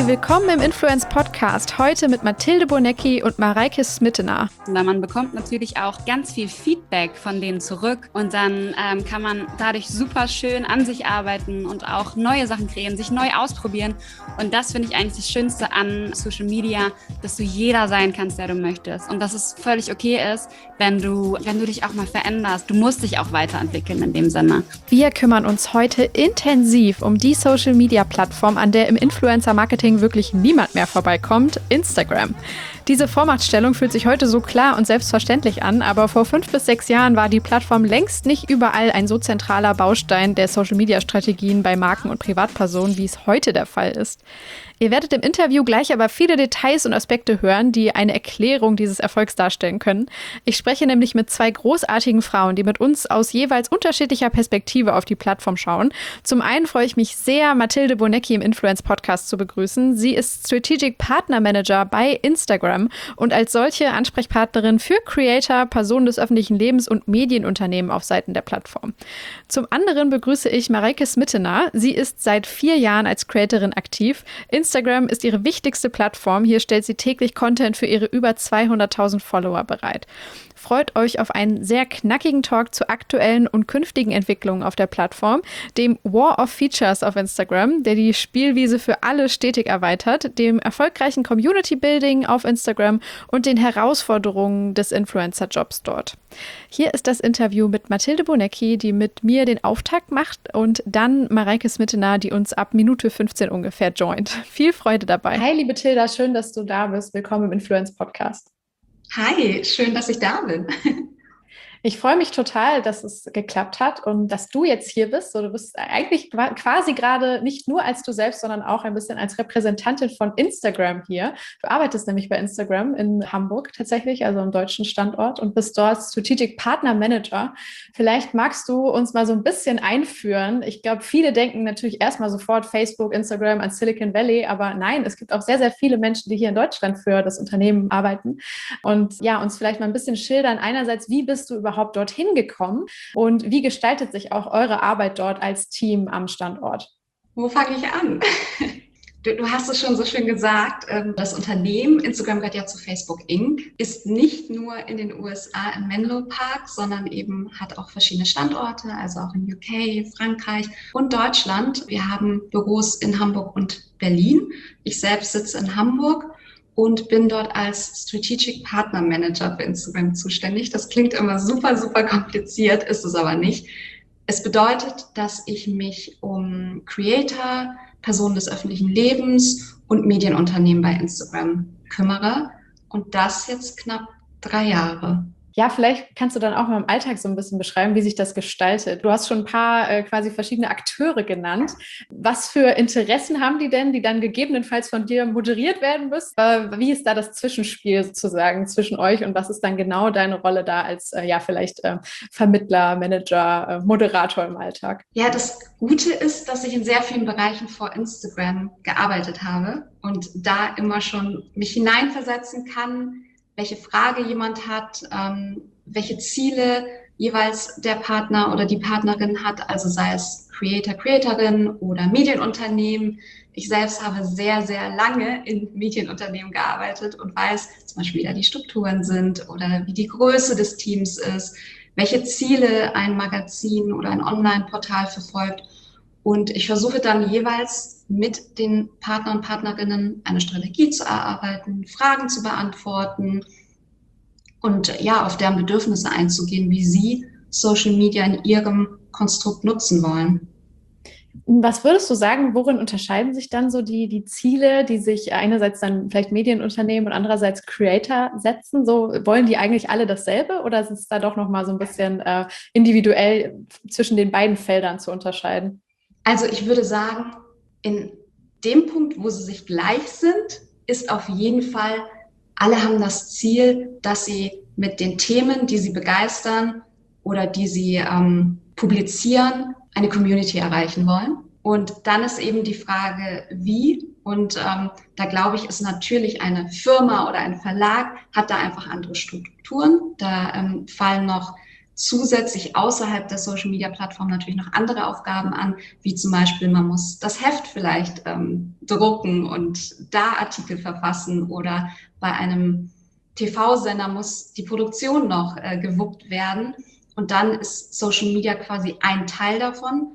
willkommen im Influence Podcast. Heute mit Mathilde Bonecki und Mareike Smittener. Man bekommt natürlich auch ganz viel Feedback von denen zurück und dann kann man dadurch super schön an sich arbeiten und auch neue Sachen kreieren, sich neu ausprobieren. Und das finde ich eigentlich das Schönste an Social Media, dass du jeder sein kannst, der du möchtest. Und dass es völlig okay ist, wenn du dich auch mal veränderst. Du musst dich auch weiterentwickeln in dem Sinne. Wir kümmern uns heute intensiv um die Social Media Plattform, an der im Influencer-Marketing wirklich niemand mehr vorbeikommt, Instagram. Diese Vormachtstellung fühlt sich heute so klar und selbstverständlich an, aber vor 5 bis 6 Jahren war die Plattform längst nicht überall ein so zentraler Baustein der Social-Media-Strategien bei Marken und Privatpersonen, wie es heute der Fall ist. Ihr werdet im Interview gleich aber viele Details und Aspekte hören, die eine Erklärung dieses Erfolgs darstellen können. Ich spreche nämlich mit 2 großartigen Frauen, die mit uns aus jeweils unterschiedlicher Perspektive auf die Plattform schauen. Zum einen freue ich mich sehr, Mathilde Bonecki im Influence-Podcast zu begrüßen. Sie ist Strategic Partner Manager bei Instagram und als solche Ansprechpartnerin für Creator, Personen des öffentlichen Lebens und Medienunternehmen auf Seiten der Plattform. Zum anderen begrüße ich Mareike Smittener. Sie ist seit 4 Jahren als Creatorin aktiv. Instagram ist ihre wichtigste Plattform. Hier stellt sie täglich Content für ihre über 200.000 Follower bereit. Freut euch auf einen sehr knackigen Talk zu aktuellen und künftigen Entwicklungen auf der Plattform, dem War of Features auf Instagram, der die Spielwiese für alle stetig erweitert, dem erfolgreichen Community-Building auf Instagram und den Herausforderungen des Influencer-Jobs dort. Hier ist das Interview mit Mathilde Bonecki, die mit mir den Auftakt macht, und dann Mareike Smittener, die uns ab Minute 15 ungefähr joint. Viel Freude dabei. Hi, liebe Tilda, schön, dass du da bist. Willkommen im Influence-Podcast. Hi, schön, dass ich da bin. Ich freue mich total, dass es geklappt hat und dass du jetzt hier bist. So, du bist eigentlich quasi gerade nicht nur als du selbst, sondern auch ein bisschen als Repräsentantin von Instagram hier. Du arbeitest nämlich bei Instagram in Hamburg tatsächlich, also im deutschen Standort, und bist dort Strategic Partner Manager. Vielleicht magst du uns mal so ein bisschen einführen. Ich glaube, viele denken natürlich erstmal sofort Facebook, Instagram an Silicon Valley, aber nein, es gibt auch sehr, sehr viele Menschen, die hier in Deutschland für das Unternehmen arbeiten. Und ja, uns vielleicht mal ein bisschen schildern. Einerseits, wie bist du überhaupt dorthin gekommen und wie gestaltet sich auch eure Arbeit dort als Team am Standort? Wo fange ich an? Du hast es schon so schön gesagt, das Unternehmen, Instagram gehört ja zu Facebook Inc., ist nicht nur in den USA in Menlo Park, sondern eben hat auch verschiedene Standorte, also auch in UK, Frankreich und Deutschland. Wir haben Büros in Hamburg und Berlin. Ich selbst sitze in Hamburg und bin dort als Strategic Partner Manager für Instagram zuständig. Das klingt immer super, super kompliziert, ist es aber nicht. Es bedeutet, dass ich mich um Creator, Personen des öffentlichen Lebens und Medienunternehmen bei Instagram kümmere. Und das jetzt knapp 3 Jahre. Ja, vielleicht kannst du dann auch mal im Alltag so ein bisschen beschreiben, wie sich das gestaltet. Du hast schon ein paar quasi verschiedene Akteure genannt. Was für Interessen haben die denn, die dann gegebenenfalls von dir moderiert werden müssen? Wie ist da das Zwischenspiel sozusagen zwischen euch und was ist dann genau deine Rolle da als vielleicht Vermittler, Manager, Moderator im Alltag? Ja, das Gute ist, dass ich in sehr vielen Bereichen vor Instagram gearbeitet habe und da immer schon mich hineinversetzen kann, welche Frage jemand hat, welche Ziele jeweils der Partner oder die Partnerin hat, also sei es Creator, Creatorin oder Medienunternehmen. Ich selbst habe sehr, sehr lange in Medienunternehmen gearbeitet und weiß zum Beispiel, wie da die Strukturen sind oder wie die Größe des Teams ist, welche Ziele ein Magazin oder ein Online-Portal verfolgt. Und ich versuche dann jeweils mit den Partner und Partnerinnen eine Strategie zu erarbeiten, Fragen zu beantworten und ja, auf deren Bedürfnisse einzugehen, wie sie Social Media in ihrem Konstrukt nutzen wollen. Was würdest du sagen, worin unterscheiden sich dann so die Ziele, die sich einerseits dann vielleicht Medienunternehmen und andererseits Creator setzen? So, wollen die eigentlich alle dasselbe oder ist es da doch nochmal so ein bisschen individuell zwischen den beiden Feldern zu unterscheiden? Also ich würde sagen, in dem Punkt, wo sie sich gleich sind, ist auf jeden Fall, alle haben das Ziel, dass sie mit den Themen, die sie begeistern oder die sie publizieren, eine Community erreichen wollen. Und dann ist eben die Frage, wie. Und da glaube ich, ist natürlich eine Firma oder ein Verlag, hat da einfach andere Strukturen. Da fallen noch zusätzlich außerhalb der Social-Media-Plattform natürlich noch andere Aufgaben an, wie zum Beispiel, man muss das Heft vielleicht drucken und da Artikel verfassen, oder bei einem TV-Sender muss die Produktion noch gewuppt werden. Und dann ist Social Media quasi ein Teil davon,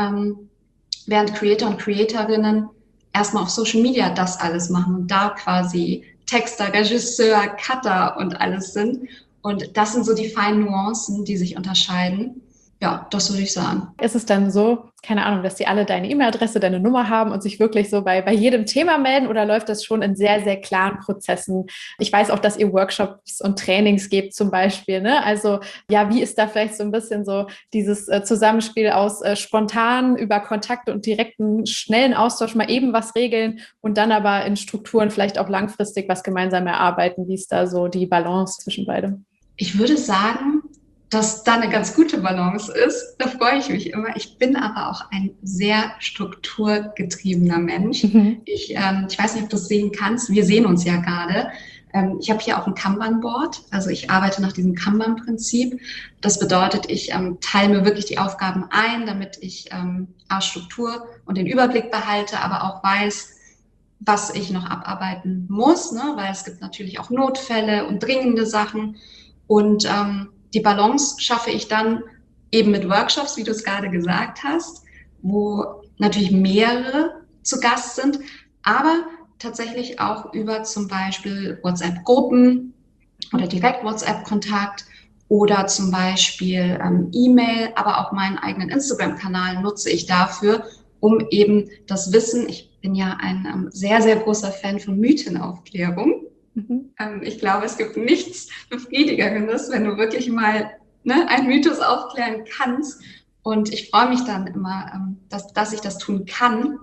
während Creator und Creatorinnen erstmal auf Social Media das alles machen und da quasi Texter, Regisseur, Cutter und alles sind. Und das sind so die feinen Nuancen, die sich unterscheiden. Ja, das würde ich sagen. Ist es dann so, keine Ahnung, dass die alle deine E-Mail-Adresse, deine Nummer haben und sich wirklich so bei jedem Thema melden, oder läuft das schon in sehr, sehr klaren Prozessen? Ich weiß auch, dass ihr Workshops und Trainings gebt zum Beispiel, ne? Also ja, wie ist da vielleicht so ein bisschen so dieses Zusammenspiel aus spontan über Kontakte und direkten, schnellen Austausch mal eben was regeln und dann aber in Strukturen vielleicht auch langfristig was gemeinsam erarbeiten? Wie ist da so die Balance zwischen beidem? Ich würde sagen, dass da eine ganz gute Balance ist. Da freue ich mich immer. Ich bin aber auch ein sehr strukturgetriebener Mensch. Ich weiß nicht, ob du es sehen kannst. Wir sehen uns ja gerade. Ich habe hier auch ein Kanban-Board. Also ich arbeite nach diesem Kanban-Prinzip. Das bedeutet, ich teile mir wirklich die Aufgaben ein, damit ich Struktur und den Überblick behalte, aber auch weiß, was ich noch abarbeiten muss, ne? Weil es gibt natürlich auch Notfälle und dringende Sachen. Und die Balance schaffe ich dann eben mit Workshops, wie du es gerade gesagt hast, wo natürlich mehrere zu Gast sind, aber tatsächlich auch über zum Beispiel WhatsApp-Gruppen oder direkt WhatsApp-Kontakt oder zum Beispiel E-Mail, aber auch meinen eigenen Instagram-Kanal nutze ich dafür, um eben das Wissen, ich bin ja ein sehr, sehr großer Fan von Mythenaufklärung. Ich glaube, es gibt nichts Befriedigeres, wenn du wirklich mal einen Mythos aufklären kannst. Und ich freue mich dann immer, dass ich das tun kann.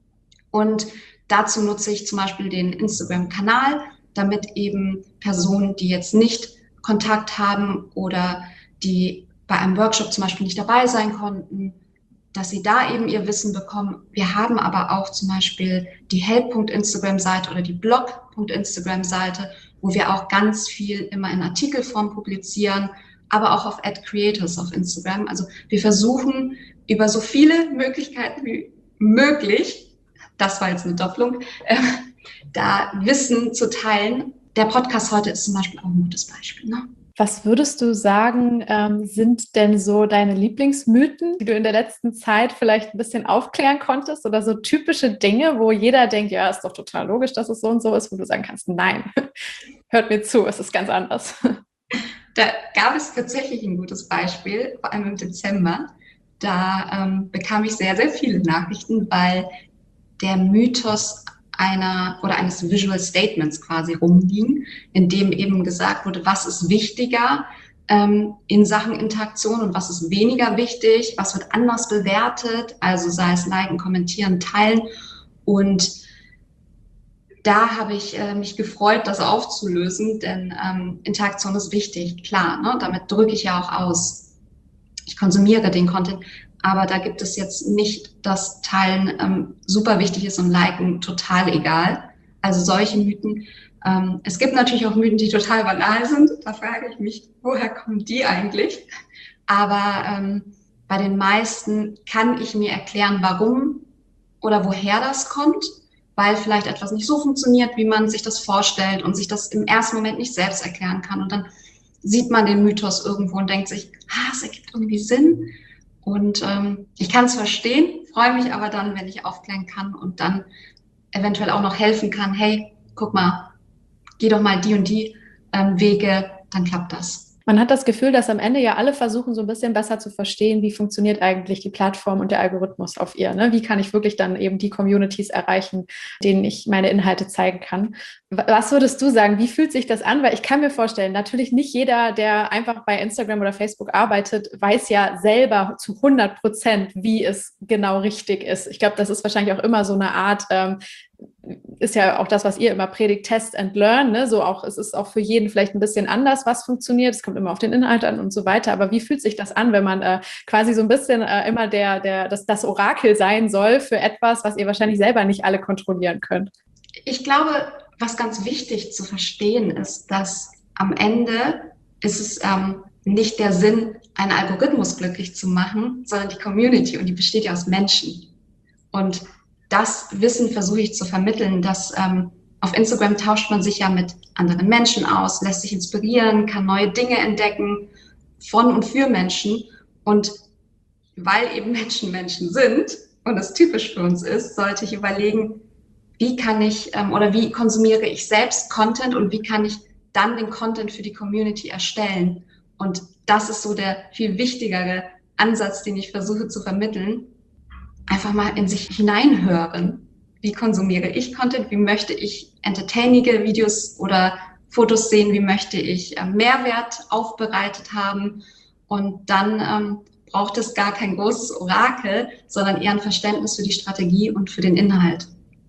Und dazu nutze ich zum Beispiel den Instagram-Kanal, damit eben Personen, die jetzt nicht Kontakt haben oder die bei einem Workshop zum Beispiel nicht dabei sein konnten, dass sie da eben ihr Wissen bekommen. Wir haben aber auch zum Beispiel die Help.Instagram-Seite oder die Blog.Instagram-Seite, wo wir auch ganz viel immer in Artikelform publizieren, aber auch auf @creators auf Instagram. Also wir versuchen über so viele Möglichkeiten wie möglich, das war jetzt eine Doppelung, da Wissen zu teilen. Der Podcast heute ist zum Beispiel auch ein gutes Beispiel, ne? Was würdest du sagen, sind denn so deine Lieblingsmythen, die du in der letzten Zeit vielleicht ein bisschen aufklären konntest, oder so typische Dinge, wo jeder denkt, ja, ist doch total logisch, dass es so und so ist, wo du sagen kannst, nein, hört mir zu, es ist ganz anders. Da gab es tatsächlich ein gutes Beispiel, vor allem im Dezember. Da bekam ich sehr, sehr viele Nachrichten, weil der Mythos eines Visual Statements quasi rumging, in dem eben gesagt wurde, was ist wichtiger in Sachen Interaktion und was ist weniger wichtig, was wird anders bewertet, also sei es liken, kommentieren, teilen. Und da habe ich mich gefreut, das aufzulösen, denn Interaktion ist wichtig, klar, ne? Damit drücke ich ja auch aus. Ich konsumiere den Content. Aber da gibt es jetzt nicht, dass Teilen super wichtig ist und Liken total egal. Also solche Mythen. Es gibt natürlich auch Mythen, die total banal sind. Da frage ich mich, woher kommen die eigentlich? Aber bei den meisten kann ich mir erklären, warum oder woher das kommt, weil vielleicht etwas nicht so funktioniert, wie man sich das vorstellt und sich das im ersten Moment nicht selbst erklären kann. Und dann sieht man den Mythos irgendwo und denkt sich, es ergibt irgendwie Sinn. Und ich kann es verstehen, freue mich aber dann, wenn ich aufklären kann und dann eventuell auch noch helfen kann. Hey, guck mal, geh doch mal die und die Wege, dann klappt das. Man hat das Gefühl, dass am Ende ja alle versuchen, so ein bisschen besser zu verstehen, wie funktioniert eigentlich die Plattform und der Algorithmus auf ihr, ne? Wie kann ich wirklich dann eben die Communities erreichen, denen ich meine Inhalte zeigen kann? Was würdest du sagen? Wie fühlt sich das an? Weil ich kann mir vorstellen, natürlich nicht jeder, der einfach bei Instagram oder Facebook arbeitet, weiß ja selber zu 100%, wie es genau richtig ist. Ich glaube, das ist wahrscheinlich auch immer so eine Art, ist ja auch das, was ihr immer predigt, Test and Learn, ne? So auch, es ist auch für jeden vielleicht ein bisschen anders, was funktioniert. Es kommt immer auf den Inhalt an und so weiter. Aber wie fühlt sich das an, wenn man quasi so ein bisschen immer das Orakel sein soll für etwas, was ihr wahrscheinlich selber nicht alle kontrollieren könnt? Ich glaube, was ganz wichtig zu verstehen ist, dass am Ende ist es nicht der Sinn, einen Algorithmus glücklich zu machen, sondern die Community, und die besteht ja aus Menschen. Und das Wissen versuche ich zu vermitteln, dass auf Instagram tauscht man sich ja mit anderen Menschen aus, lässt sich inspirieren, kann neue Dinge entdecken von und für Menschen. Und weil eben Menschen Menschen sind und das typisch für uns ist, sollte ich überlegen, wie kann ich oder wie konsumiere ich selbst Content und wie kann ich dann den Content für die Community erstellen. Und das ist so der viel wichtigere Ansatz, den ich versuche zu vermitteln. Einfach mal in sich hineinhören. Wie konsumiere ich Content? Wie möchte ich entertainige Videos oder Fotos sehen? Wie möchte ich Mehrwert aufbereitet haben? Und dann braucht es gar kein großes Orakel, sondern eher ein Verständnis für die Strategie und für den Inhalt.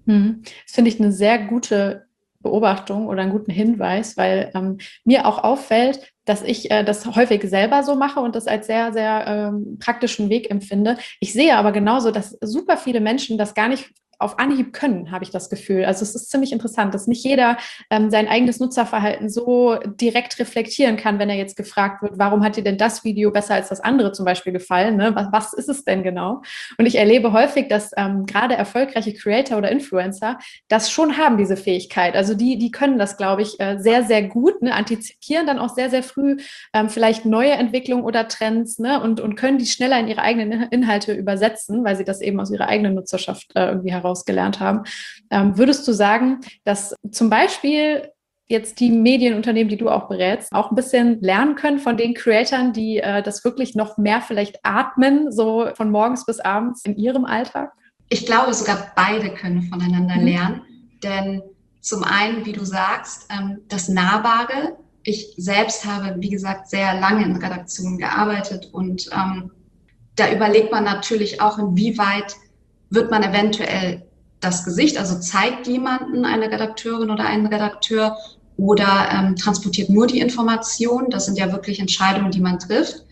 Das finde ich eine sehr gute Beobachtung oder einen guten Hinweis, weil mir auch auffällt, dass ich das häufig selber so mache und das als sehr, sehr praktischen Weg empfinde. Ich sehe aber genauso, dass super viele Menschen das gar nicht auf Anhieb können, habe ich das Gefühl. Also es ist ziemlich interessant, dass nicht jeder sein eigenes Nutzerverhalten so direkt reflektieren kann, wenn er jetzt gefragt wird, warum hat dir denn das Video besser als das andere zum Beispiel gefallen? Ne? Was ist es denn genau? Und ich erlebe häufig, dass gerade erfolgreiche Creator oder Influencer das schon haben, diese Fähigkeit. Also die können das, glaube ich, sehr, sehr gut, ne? Antizipieren dann auch sehr, sehr früh vielleicht neue Entwicklungen oder Trends, ne? und können die schneller in ihre eigenen Inhalte übersetzen, weil sie das eben aus ihrer eigenen Nutzerschaft irgendwie heraus gelernt haben. Würdest du sagen, dass zum Beispiel jetzt die Medienunternehmen, die du auch berätst, auch ein bisschen lernen können von den Creatoren, die das wirklich noch mehr vielleicht atmen, so von morgens bis abends in ihrem Alltag? Ich glaube, sogar beide können voneinander lernen, denn zum einen, wie du sagst, das Nahbare. Ich selbst habe, wie gesagt, sehr lange in Redaktionen gearbeitet und da überlegt man natürlich auch, inwieweit wird man eventuell das Gesicht, also zeigt jemanden eine Redakteurin oder einen Redakteur oder transportiert nur die Information. Das sind ja wirklich Entscheidungen, die man trifft.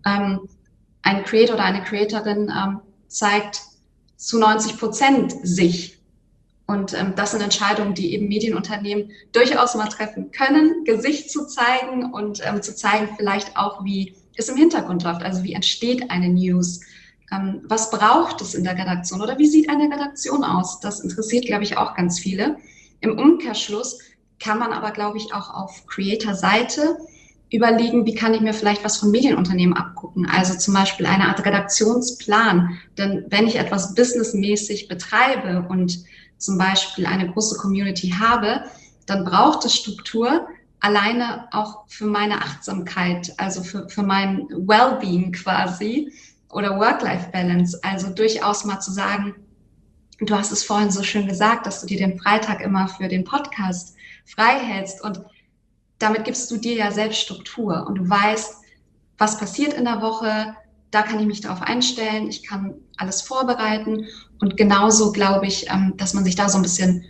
Ein Creator oder eine Creatorin zeigt zu 90% sich. Und das sind Entscheidungen, die eben Medienunternehmen durchaus mal treffen können, Gesicht zu zeigen und zu zeigen vielleicht auch, wie es im Hintergrund läuft, also wie entsteht eine News. Was braucht es in der Redaktion oder wie sieht eine Redaktion aus? Das interessiert, glaube ich, auch ganz viele. Im Umkehrschluss kann man aber, glaube ich, auch auf Creator-Seite überlegen, wie kann ich mir vielleicht was von Medienunternehmen abgucken? Also zum Beispiel eine Art Redaktionsplan. Denn wenn ich etwas businessmäßig betreibe und zum Beispiel eine große Community habe, dann braucht es Struktur, alleine auch für meine Achtsamkeit, also für mein Wellbeing quasi oder Work-Life-Balance. Also durchaus mal zu sagen, du hast es vorhin so schön gesagt, dass du dir den Freitag immer für den Podcast frei hältst und damit gibst du dir ja selbst Struktur und du weißt, was passiert in der Woche, da kann ich mich darauf einstellen, ich kann alles vorbereiten und genauso glaube ich, dass man sich da so ein bisschen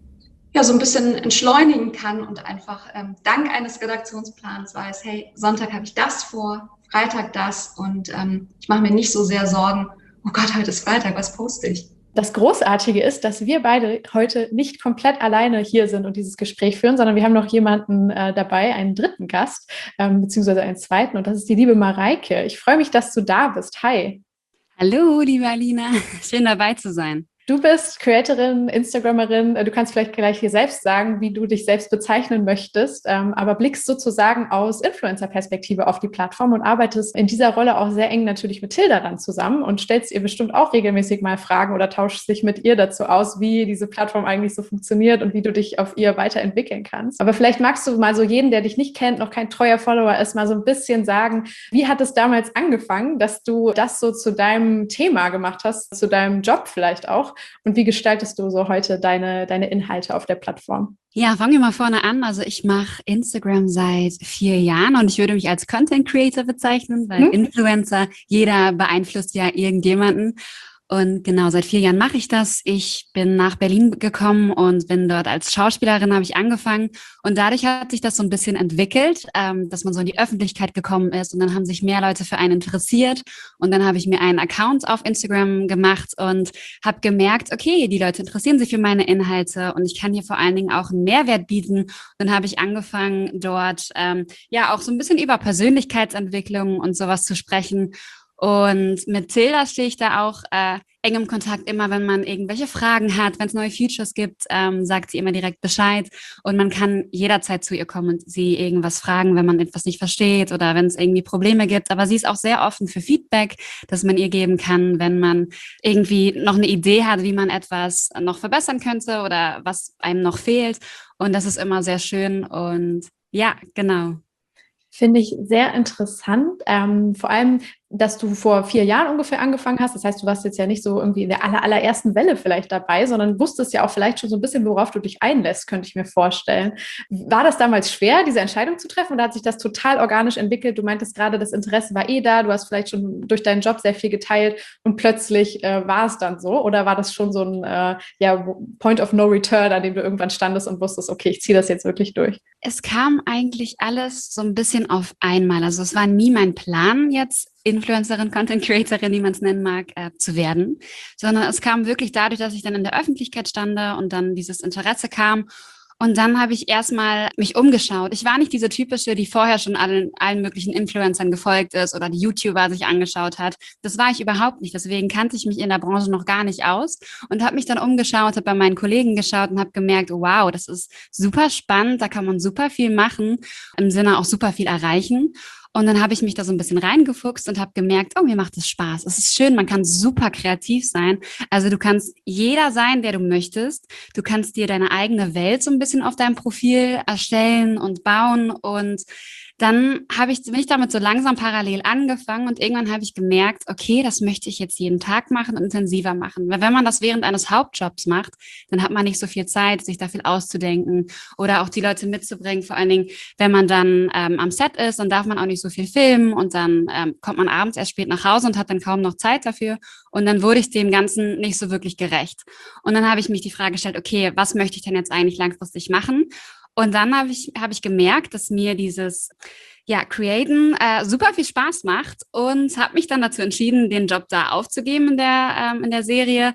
entschleunigen kann und einfach dank eines Redaktionsplans weiß, hey, Sonntag habe ich das vor, Freitag das und ich mache mir nicht so sehr Sorgen, oh Gott, heute ist Freitag, was poste ich? Das Großartige ist, dass wir beide heute nicht komplett alleine hier sind und dieses Gespräch führen, sondern wir haben noch jemanden dabei, einen dritten Gast, beziehungsweise einen zweiten, und das ist die liebe Mareike. Ich freue mich, dass du da bist. Hi. Hallo, liebe Alina. Schön dabei zu sein. Du bist Creatorin, Instagrammerin. Du kannst vielleicht gleich hier selbst sagen, wie du dich selbst bezeichnen möchtest, aber blickst sozusagen aus Influencer-Perspektive auf die Plattform und arbeitest in dieser Rolle auch sehr eng natürlich mit Tilda dann zusammen und stellst ihr bestimmt auch regelmäßig mal Fragen oder tauschst dich mit ihr dazu aus, wie diese Plattform eigentlich so funktioniert und wie du dich auf ihr weiterentwickeln kannst. Aber vielleicht magst du mal so jeden, der dich nicht kennt, noch kein treuer Follower ist, mal so ein bisschen sagen, wie hat es damals angefangen, dass du das so zu deinem Thema gemacht hast, zu deinem Job vielleicht auch? Und wie gestaltest du so heute deine Inhalte auf der Plattform? Ja, fangen wir mal vorne an. Also ich mache Instagram seit 4 Jahren und ich würde mich als Content Creator bezeichnen, weil Influencer, jeder beeinflusst ja irgendjemanden. Und genau, seit 4 Jahren mache ich das. Ich bin nach Berlin gekommen und bin dort als Schauspielerin, habe ich angefangen. Und dadurch hat sich das so ein bisschen entwickelt, dass man so in die Öffentlichkeit gekommen ist. Und dann haben sich mehr Leute für einen interessiert. Und dann habe ich mir einen Account auf Instagram gemacht und habe gemerkt, okay, die Leute interessieren sich für meine Inhalte und ich kann hier vor allen Dingen auch einen Mehrwert bieten. Und dann habe ich angefangen, dort ja auch so ein bisschen über Persönlichkeitsentwicklung und sowas zu sprechen. Und mit Tilda stehe ich da auch eng im Kontakt. Immer wenn man irgendwelche Fragen hat, wenn es neue Features gibt, sagt sie immer direkt Bescheid. Und man kann jederzeit zu ihr kommen und sie irgendwas fragen, wenn man etwas nicht versteht oder wenn es irgendwie Probleme gibt. Aber sie ist auch sehr offen für Feedback, das man ihr geben kann, wenn man irgendwie noch eine Idee hat, wie man etwas noch verbessern könnte oder was einem noch fehlt. Und das ist immer sehr schön. Und ja, genau. Finde ich sehr interessant. Vor allem, dass du vor 4 Jahren ungefähr angefangen hast. Das heißt, du warst jetzt ja nicht so irgendwie in der allerersten Welle vielleicht dabei, sondern wusstest ja auch vielleicht schon so ein bisschen, worauf du dich einlässt, könnte ich mir vorstellen. War das damals schwer, diese Entscheidung zu treffen, oder hat sich das total organisch entwickelt? Du meintest gerade, das Interesse war da, du hast vielleicht schon durch deinen Job sehr viel geteilt und plötzlich war es dann so? Oder war das schon so ein Point of No Return, an dem du irgendwann standest und wusstest, okay, ich ziehe das jetzt wirklich durch? Es kam eigentlich alles so ein bisschen auf einmal. Also es war nie mein Plan, jetzt Influencerin, Content Creatorin, wie man es nennen mag, zu werden, sondern es kam wirklich dadurch, dass ich dann in der Öffentlichkeit stande und dann dieses Interesse kam. Und dann habe ich erstmal mich umgeschaut. Ich war nicht diese typische, die vorher schon allen möglichen Influencern gefolgt ist oder die YouTuber sich angeschaut hat. Das war ich überhaupt nicht. Deswegen kannte ich mich in der Branche noch gar nicht aus und habe mich dann umgeschaut, habe bei meinen Kollegen geschaut und habe gemerkt, wow, das ist super spannend, da kann man super viel machen, im Sinne auch super viel erreichen. Und dann habe ich mich da so ein bisschen reingefuchst und habe gemerkt, oh, mir macht es Spaß. Es ist schön, man kann super kreativ sein. Also du kannst jeder sein, der du möchtest. Du kannst dir deine eigene Welt so ein bisschen auf deinem Profil erstellen und bauen. Und dann bin ich damit so langsam parallel angefangen und irgendwann habe ich gemerkt, okay, das möchte ich jetzt jeden Tag machen und intensiver machen. Weil wenn man das während eines Hauptjobs macht, dann hat man nicht so viel Zeit, sich da viel auszudenken oder auch die Leute mitzubringen. Vor allen Dingen, wenn man dann am Set ist, dann darf man auch nicht so viel filmen und dann kommt man abends erst spät nach Hause und hat dann kaum noch Zeit dafür. Und dann wurde ich dem Ganzen nicht so wirklich gerecht. Und dann habe ich mich die Frage gestellt, okay, was möchte ich denn jetzt eigentlich langfristig machen? Und dann habe ich gemerkt, dass mir dieses Createn super viel Spaß macht und habe mich dann dazu entschieden, den Job da aufzugeben in der Serie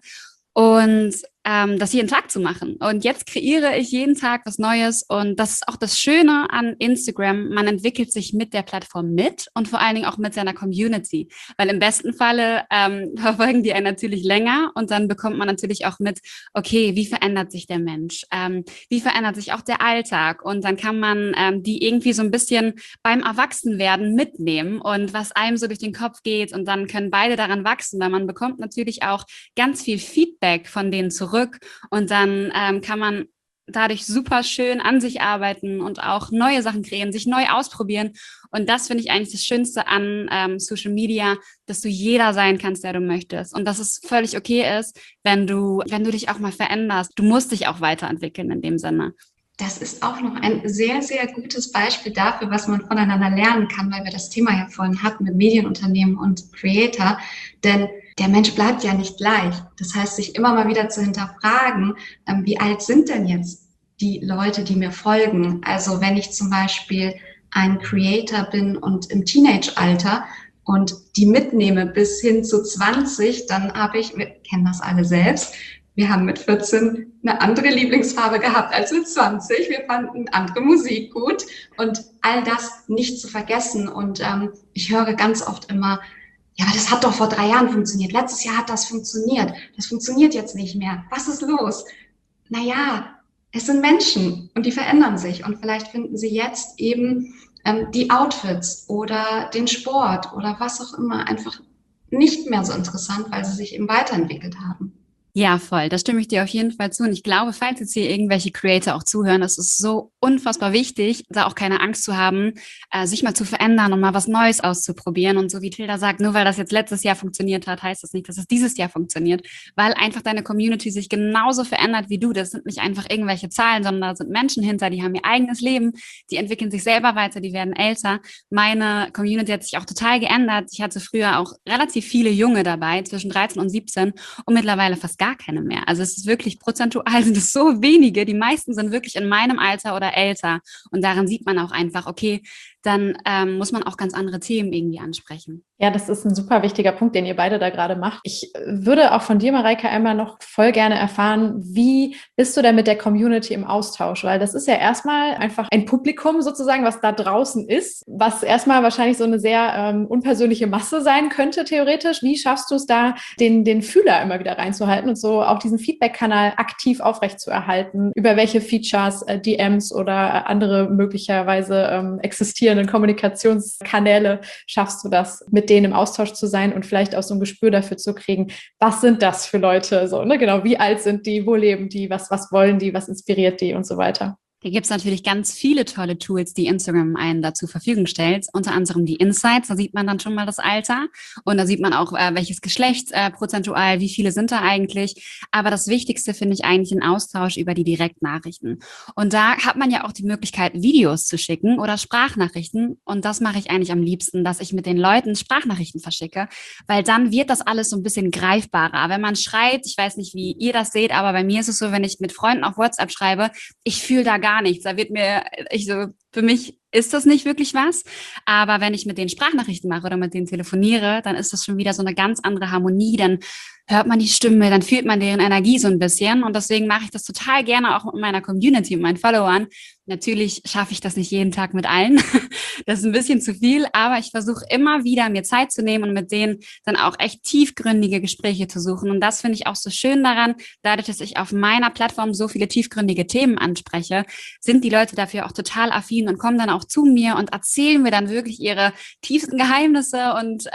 und das jeden Tag zu machen. Und jetzt kreiere ich jeden Tag was Neues und das ist auch das Schöne an Instagram. Man entwickelt sich mit der Plattform mit und vor allen Dingen auch mit seiner Community, weil im besten Falle verfolgen die einen natürlich länger und dann bekommt man natürlich auch mit, okay, wie verändert sich der Mensch? Wie verändert sich auch der Alltag? Und dann kann man die irgendwie so ein bisschen beim Erwachsenwerden mitnehmen und was einem so durch den Kopf geht und dann können beide daran wachsen, weil man bekommt natürlich auch ganz viel Feedback von denen zurück und dann kann man dadurch super schön an sich arbeiten und auch neue Sachen kreieren, sich neu ausprobieren. Und das finde ich eigentlich das Schönste an Social Media, dass du jeder sein kannst, der du möchtest. Und dass es völlig okay ist, wenn du dich auch mal veränderst. Du musst dich auch weiterentwickeln in dem Sinne. Das ist auch noch ein sehr, sehr gutes Beispiel dafür, was man voneinander lernen kann, weil wir das Thema ja vorhin hatten mit Medienunternehmen und Creator. Denn der Mensch bleibt ja nicht gleich. Das heißt, sich immer mal wieder zu hinterfragen, wie alt sind denn jetzt die Leute, die mir folgen? Also wenn ich zum Beispiel ein Creator bin und im Teenage-Alter und die mitnehme bis hin zu 20, dann wir kennen das alle selbst, wir haben mit 14 eine andere Lieblingsfarbe gehabt als mit 20. Wir fanden andere Musik gut und all das nicht zu vergessen. Und ich höre ganz oft immer, ja, aber das hat doch vor 3 Jahren funktioniert. Letztes Jahr hat das funktioniert. Das funktioniert jetzt nicht mehr. Was ist los? Naja, es sind Menschen und die verändern sich. Und vielleicht finden sie jetzt eben die Outfits oder den Sport oder was auch immer einfach nicht mehr so interessant, weil sie sich eben weiterentwickelt haben. Ja, voll. Da stimme ich dir auf jeden Fall zu. Und ich glaube, falls jetzt hier irgendwelche Creator auch zuhören, es ist so unfassbar wichtig, da auch keine Angst zu haben, sich mal zu verändern und mal was Neues auszuprobieren. Und so wie Tilda sagt, nur weil das jetzt letztes Jahr funktioniert hat, heißt das nicht, dass es dieses Jahr funktioniert, weil einfach deine Community sich genauso verändert wie du. Das sind nicht einfach irgendwelche Zahlen, sondern da sind Menschen hinter, die haben ihr eigenes Leben, die entwickeln sich selber weiter, die werden älter. Meine Community hat sich auch total geändert. Ich hatte früher auch relativ viele Junge dabei, zwischen 13 und 17 und mittlerweile fast gar keine mehr. Also es ist wirklich prozentual sind es so wenige. Die meisten sind wirklich in meinem Alter oder älter. Und daran sieht man auch einfach, okay, dann muss man auch ganz andere Themen irgendwie ansprechen. Ja, das ist ein super wichtiger Punkt, den ihr beide da gerade macht. Ich würde auch von dir, Mareike, einmal noch voll gerne erfahren, wie bist du denn mit der Community im Austausch? Weil das ist ja erstmal einfach ein Publikum sozusagen, was da draußen ist, was erstmal wahrscheinlich so eine sehr unpersönliche Masse sein könnte, theoretisch. Wie schaffst du es da, den Fühler immer wieder reinzuhalten und so auch diesen Feedback-Kanal aktiv aufrechtzuerhalten? Über welche Features, DMs oder andere möglicherweise existierenden Kommunikationskanäle schaffst du das, mit denen im Austausch zu sein und vielleicht auch so ein Gespür dafür zu kriegen, was sind das für Leute, so, ne? Genau, wie alt sind die, wo leben die, was wollen die, was inspiriert die und so weiter. Hier gibt es natürlich ganz viele tolle Tools, die Instagram einen da zur Verfügung stellt. Unter anderem die Insights, da sieht man dann schon mal das Alter und da sieht man auch, welches Geschlecht prozentual, wie viele sind da eigentlich. Aber das Wichtigste finde ich eigentlich ein Austausch über die Direktnachrichten. Und da hat man ja auch die Möglichkeit, Videos zu schicken oder Sprachnachrichten. Und das mache ich eigentlich am liebsten, dass ich mit den Leuten Sprachnachrichten verschicke, weil dann wird das alles so ein bisschen greifbarer. Wenn man schreibt, ich weiß nicht, wie ihr das seht, aber bei mir ist es so, wenn ich mit Freunden auf WhatsApp schreibe, ich fühle da gar nichts. Da wird mir, für mich ist das nicht wirklich was. Aber wenn ich mit denen Sprachnachrichten mache oder mit denen telefoniere, dann ist das schon wieder so eine ganz andere Harmonie. Dann hört man die Stimme, dann fühlt man deren Energie so ein bisschen. Und deswegen mache ich das total gerne auch mit meiner Community, mit meinen Followern. Natürlich schaffe ich das nicht jeden Tag mit allen. Das ist ein bisschen zu viel, aber ich versuche immer wieder, mir Zeit zu nehmen und mit denen dann auch echt tiefgründige Gespräche zu suchen. Und das finde ich auch so schön daran, dadurch, dass ich auf meiner Plattform so viele tiefgründige Themen anspreche, sind die Leute dafür auch total affin und kommen dann auch zu mir und erzählen mir dann wirklich ihre tiefsten Geheimnisse und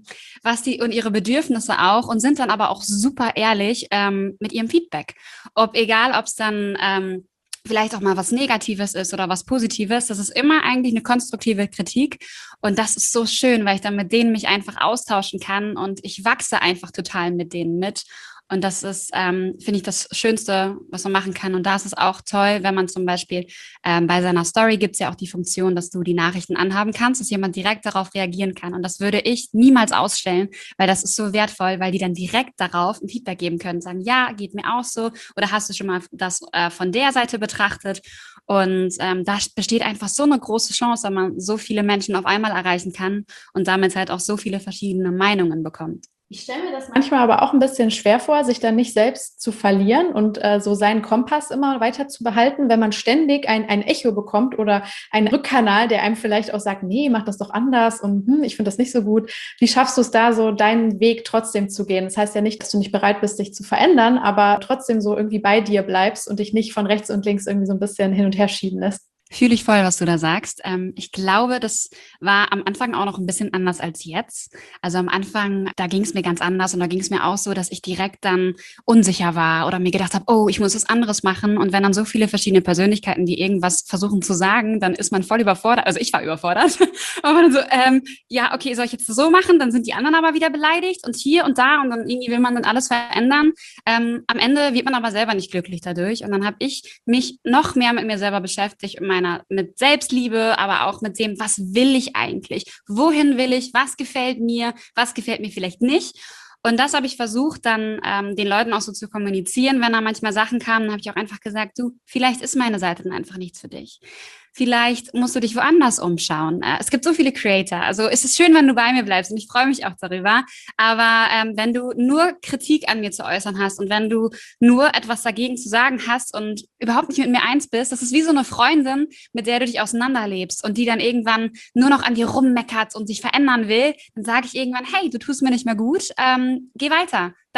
und ihre Bedürfnisse auch und sind dann aber auch super ehrlich mit ihrem Feedback. Egal, ob es dann vielleicht auch mal was Negatives ist oder was Positives. Das ist immer eigentlich eine konstruktive Kritik. Und das ist so schön, weil ich dann mit denen mich einfach austauschen kann und ich wachse einfach total mit denen mit. Und das ist, finde ich, das Schönste, was man machen kann. Und da ist es auch toll, wenn man zum Beispiel bei seiner Story gibt es ja auch die Funktion, dass du die Nachrichten anhaben kannst, dass jemand direkt darauf reagieren kann. Und das würde ich niemals ausstellen, weil das ist so wertvoll, weil die dann direkt darauf ein Feedback geben können, sagen, ja, geht mir auch so. Oder hast du schon mal das von der Seite betrachtet? Und da besteht einfach so eine große Chance, wenn man so viele Menschen auf einmal erreichen kann und damit halt auch so viele verschiedene Meinungen bekommt. Ich stelle mir das manchmal aber auch ein bisschen schwer vor, sich dann nicht selbst zu verlieren und so seinen Kompass immer weiter zu behalten, wenn man ständig ein Echo bekommt oder einen Rückkanal, der einem vielleicht auch sagt, nee, mach das doch anders und ich finde das nicht so gut. Wie schaffst du es da so, deinen Weg trotzdem zu gehen? Das heißt ja nicht, dass du nicht bereit bist, dich zu verändern, aber trotzdem so irgendwie bei dir bleibst und dich nicht von rechts und links irgendwie so ein bisschen hin und her schieben lässt. Fühle ich voll, was du da sagst. Ich glaube, das war am Anfang auch noch ein bisschen anders als jetzt. Also am Anfang, da ging es mir ganz anders und da ging es mir auch so, dass ich direkt dann unsicher war oder mir gedacht habe, oh, ich muss was anderes machen. Und wenn dann so viele verschiedene Persönlichkeiten, die irgendwas versuchen zu sagen, dann ist man voll überfordert. Also ich war überfordert. Aber dann so, ja, okay, soll ich jetzt so machen? Dann sind die anderen aber wieder beleidigt und hier und da und dann irgendwie will man dann alles verändern. Am Ende wird man aber selber nicht glücklich dadurch. Und dann habe ich mich noch mehr mit mir selber beschäftigt, mit Selbstliebe, aber auch mit dem, was will ich eigentlich? Wohin will ich? Was gefällt mir vielleicht nicht? Und das habe ich versucht, dann den Leuten auch so zu kommunizieren. Wenn da manchmal Sachen kamen, dann habe ich auch einfach gesagt, du, vielleicht ist meine Seite dann einfach nichts für dich. Vielleicht musst du dich woanders umschauen. Es gibt so viele Creator. Also es ist schön, wenn du bei mir bleibst und ich freue mich auch darüber. Aber wenn du nur Kritik an mir zu äußern hast und wenn du nur etwas dagegen zu sagen hast und überhaupt nicht mit mir eins bist, das ist wie so eine Freundin, mit der du dich auseinanderlebst und die dann irgendwann nur noch an dir rummeckert und sich verändern will, dann sage ich irgendwann, hey, du tust mir nicht mehr gut, geh weiter.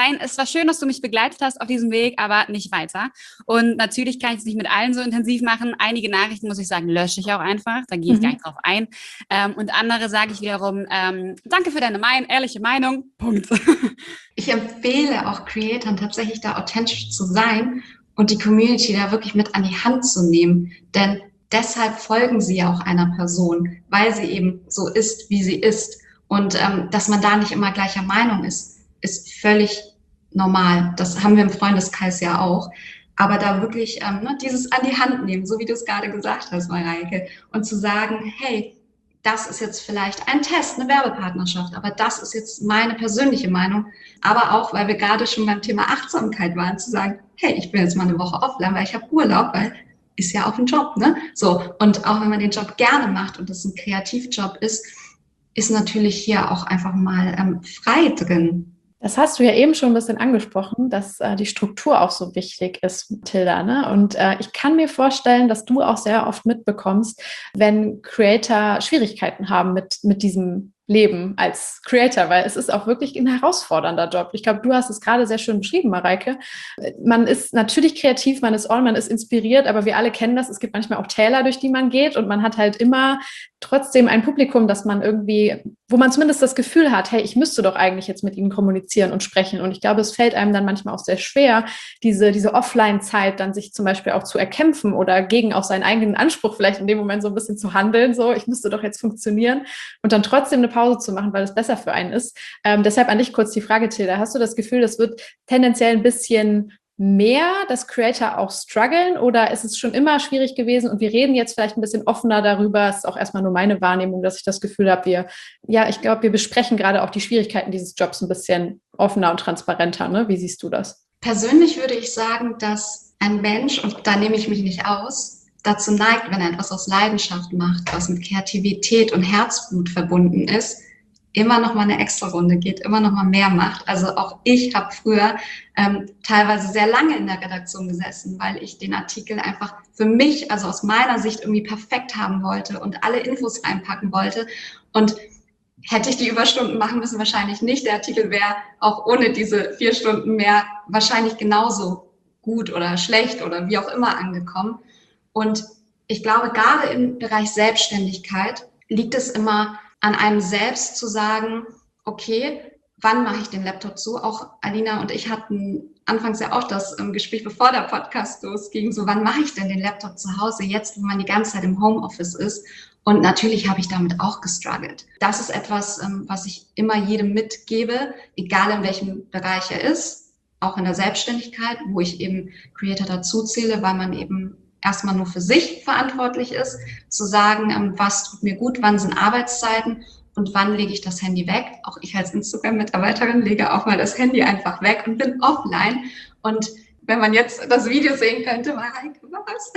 es war schön, dass du mich begleitet hast auf diesem Weg, aber nicht weiter. Und natürlich kann ich es nicht mit allen so intensiv machen. Einige Nachrichten, muss ich sagen, lösche ich auch einfach. Da gehe ich gar nicht drauf ein. Und andere sage ich wiederum, danke für deine ehrliche Meinung. Punkt. Ich empfehle auch Creatoren tatsächlich da authentisch zu sein und die Community da wirklich mit an die Hand zu nehmen. Denn deshalb folgen sie ja auch einer Person, weil sie eben so ist, wie sie ist. Und dass man da nicht immer gleicher Meinung ist völlig normal. Das haben wir im Freundeskreis ja auch. Aber da wirklich dieses an die Hand nehmen, so wie du es gerade gesagt hast, Mareike, und zu sagen, hey, das ist jetzt vielleicht ein Test, eine Werbepartnerschaft, aber das ist jetzt meine persönliche Meinung. Aber auch, weil wir gerade schon beim Thema Achtsamkeit waren, zu sagen, hey, ich bin jetzt mal eine Woche offline, weil ich habe Urlaub, weil ist ja auch ein Job, ne? So, und auch wenn man den Job gerne macht und das ein Kreativjob ist natürlich hier auch einfach mal frei drin. Das hast du ja eben schon ein bisschen angesprochen, dass die Struktur auch so wichtig ist, Tilda, ne? Und ich kann mir vorstellen, dass du auch sehr oft mitbekommst, wenn Creator Schwierigkeiten haben mit diesem Leben als Creator, weil es ist auch wirklich ein herausfordernder Job. Ich glaube, du hast es gerade sehr schön beschrieben, Mareike. Man ist natürlich kreativ, man ist inspiriert, aber wir alle kennen das. Es gibt manchmal auch Täler, durch die man geht und man hat halt immer trotzdem ein Publikum, das man irgendwie, wo man zumindest das Gefühl hat, hey, ich müsste doch eigentlich jetzt mit ihnen kommunizieren und sprechen. Und ich glaube, es fällt einem dann manchmal auch sehr schwer, diese Offline-Zeit dann sich zum Beispiel auch zu erkämpfen oder gegen auch seinen eigenen Anspruch vielleicht in dem Moment so ein bisschen zu handeln, so, ich müsste doch jetzt funktionieren und dann trotzdem eine Pause zu machen, weil es besser für einen ist. Deshalb an dich kurz die Frage, Tilda, hast du das Gefühl, das wird tendenziell ein bisschen mehr, dass Creator auch strugglen, oder ist es schon immer schwierig gewesen und wir reden jetzt vielleicht ein bisschen offener darüber? Es ist auch erstmal nur meine Wahrnehmung, dass ich das Gefühl habe, ich glaube, wir besprechen gerade auch die Schwierigkeiten dieses Jobs ein bisschen offener und transparenter, ne? Wie siehst du das? Persönlich würde ich sagen, dass ein Mensch, und da nehme ich mich nicht aus, dazu neigt, wenn er etwas aus Leidenschaft macht, was mit Kreativität und Herzblut verbunden ist, immer noch mal eine extra Runde geht, immer noch mal mehr macht. Also auch ich habe früher teilweise sehr lange in der Redaktion gesessen, weil ich den Artikel einfach für mich, also aus meiner Sicht irgendwie perfekt haben wollte und alle Infos reinpacken wollte. Und hätte ich die Überstunden machen müssen, wahrscheinlich nicht. Der Artikel wäre auch ohne diese 4 Stunden mehr wahrscheinlich genauso gut oder schlecht oder wie auch immer angekommen. Und ich glaube, gerade im Bereich Selbstständigkeit liegt es immer an einem selbst zu sagen, okay, wann mache ich den Laptop zu? Auch Alina und ich hatten anfangs ja auch das Gespräch, bevor der Podcast losging, so wann mache ich denn den Laptop zu Hause, jetzt wo man die ganze Zeit im Homeoffice ist? Und natürlich habe ich damit auch gestruggelt. Das ist etwas, was ich immer jedem mitgebe, egal in welchem Bereich er ist, auch in der Selbstständigkeit, wo ich eben Creator dazu zähle, weil man eben erstmal nur für sich verantwortlich ist, zu sagen, was tut mir gut, wann sind Arbeitszeiten und wann lege ich das Handy weg. Auch ich als Instagram-Mitarbeiterin lege auch mal das Handy einfach weg und bin offline. Und wenn man jetzt das Video sehen könnte, Mareike, was?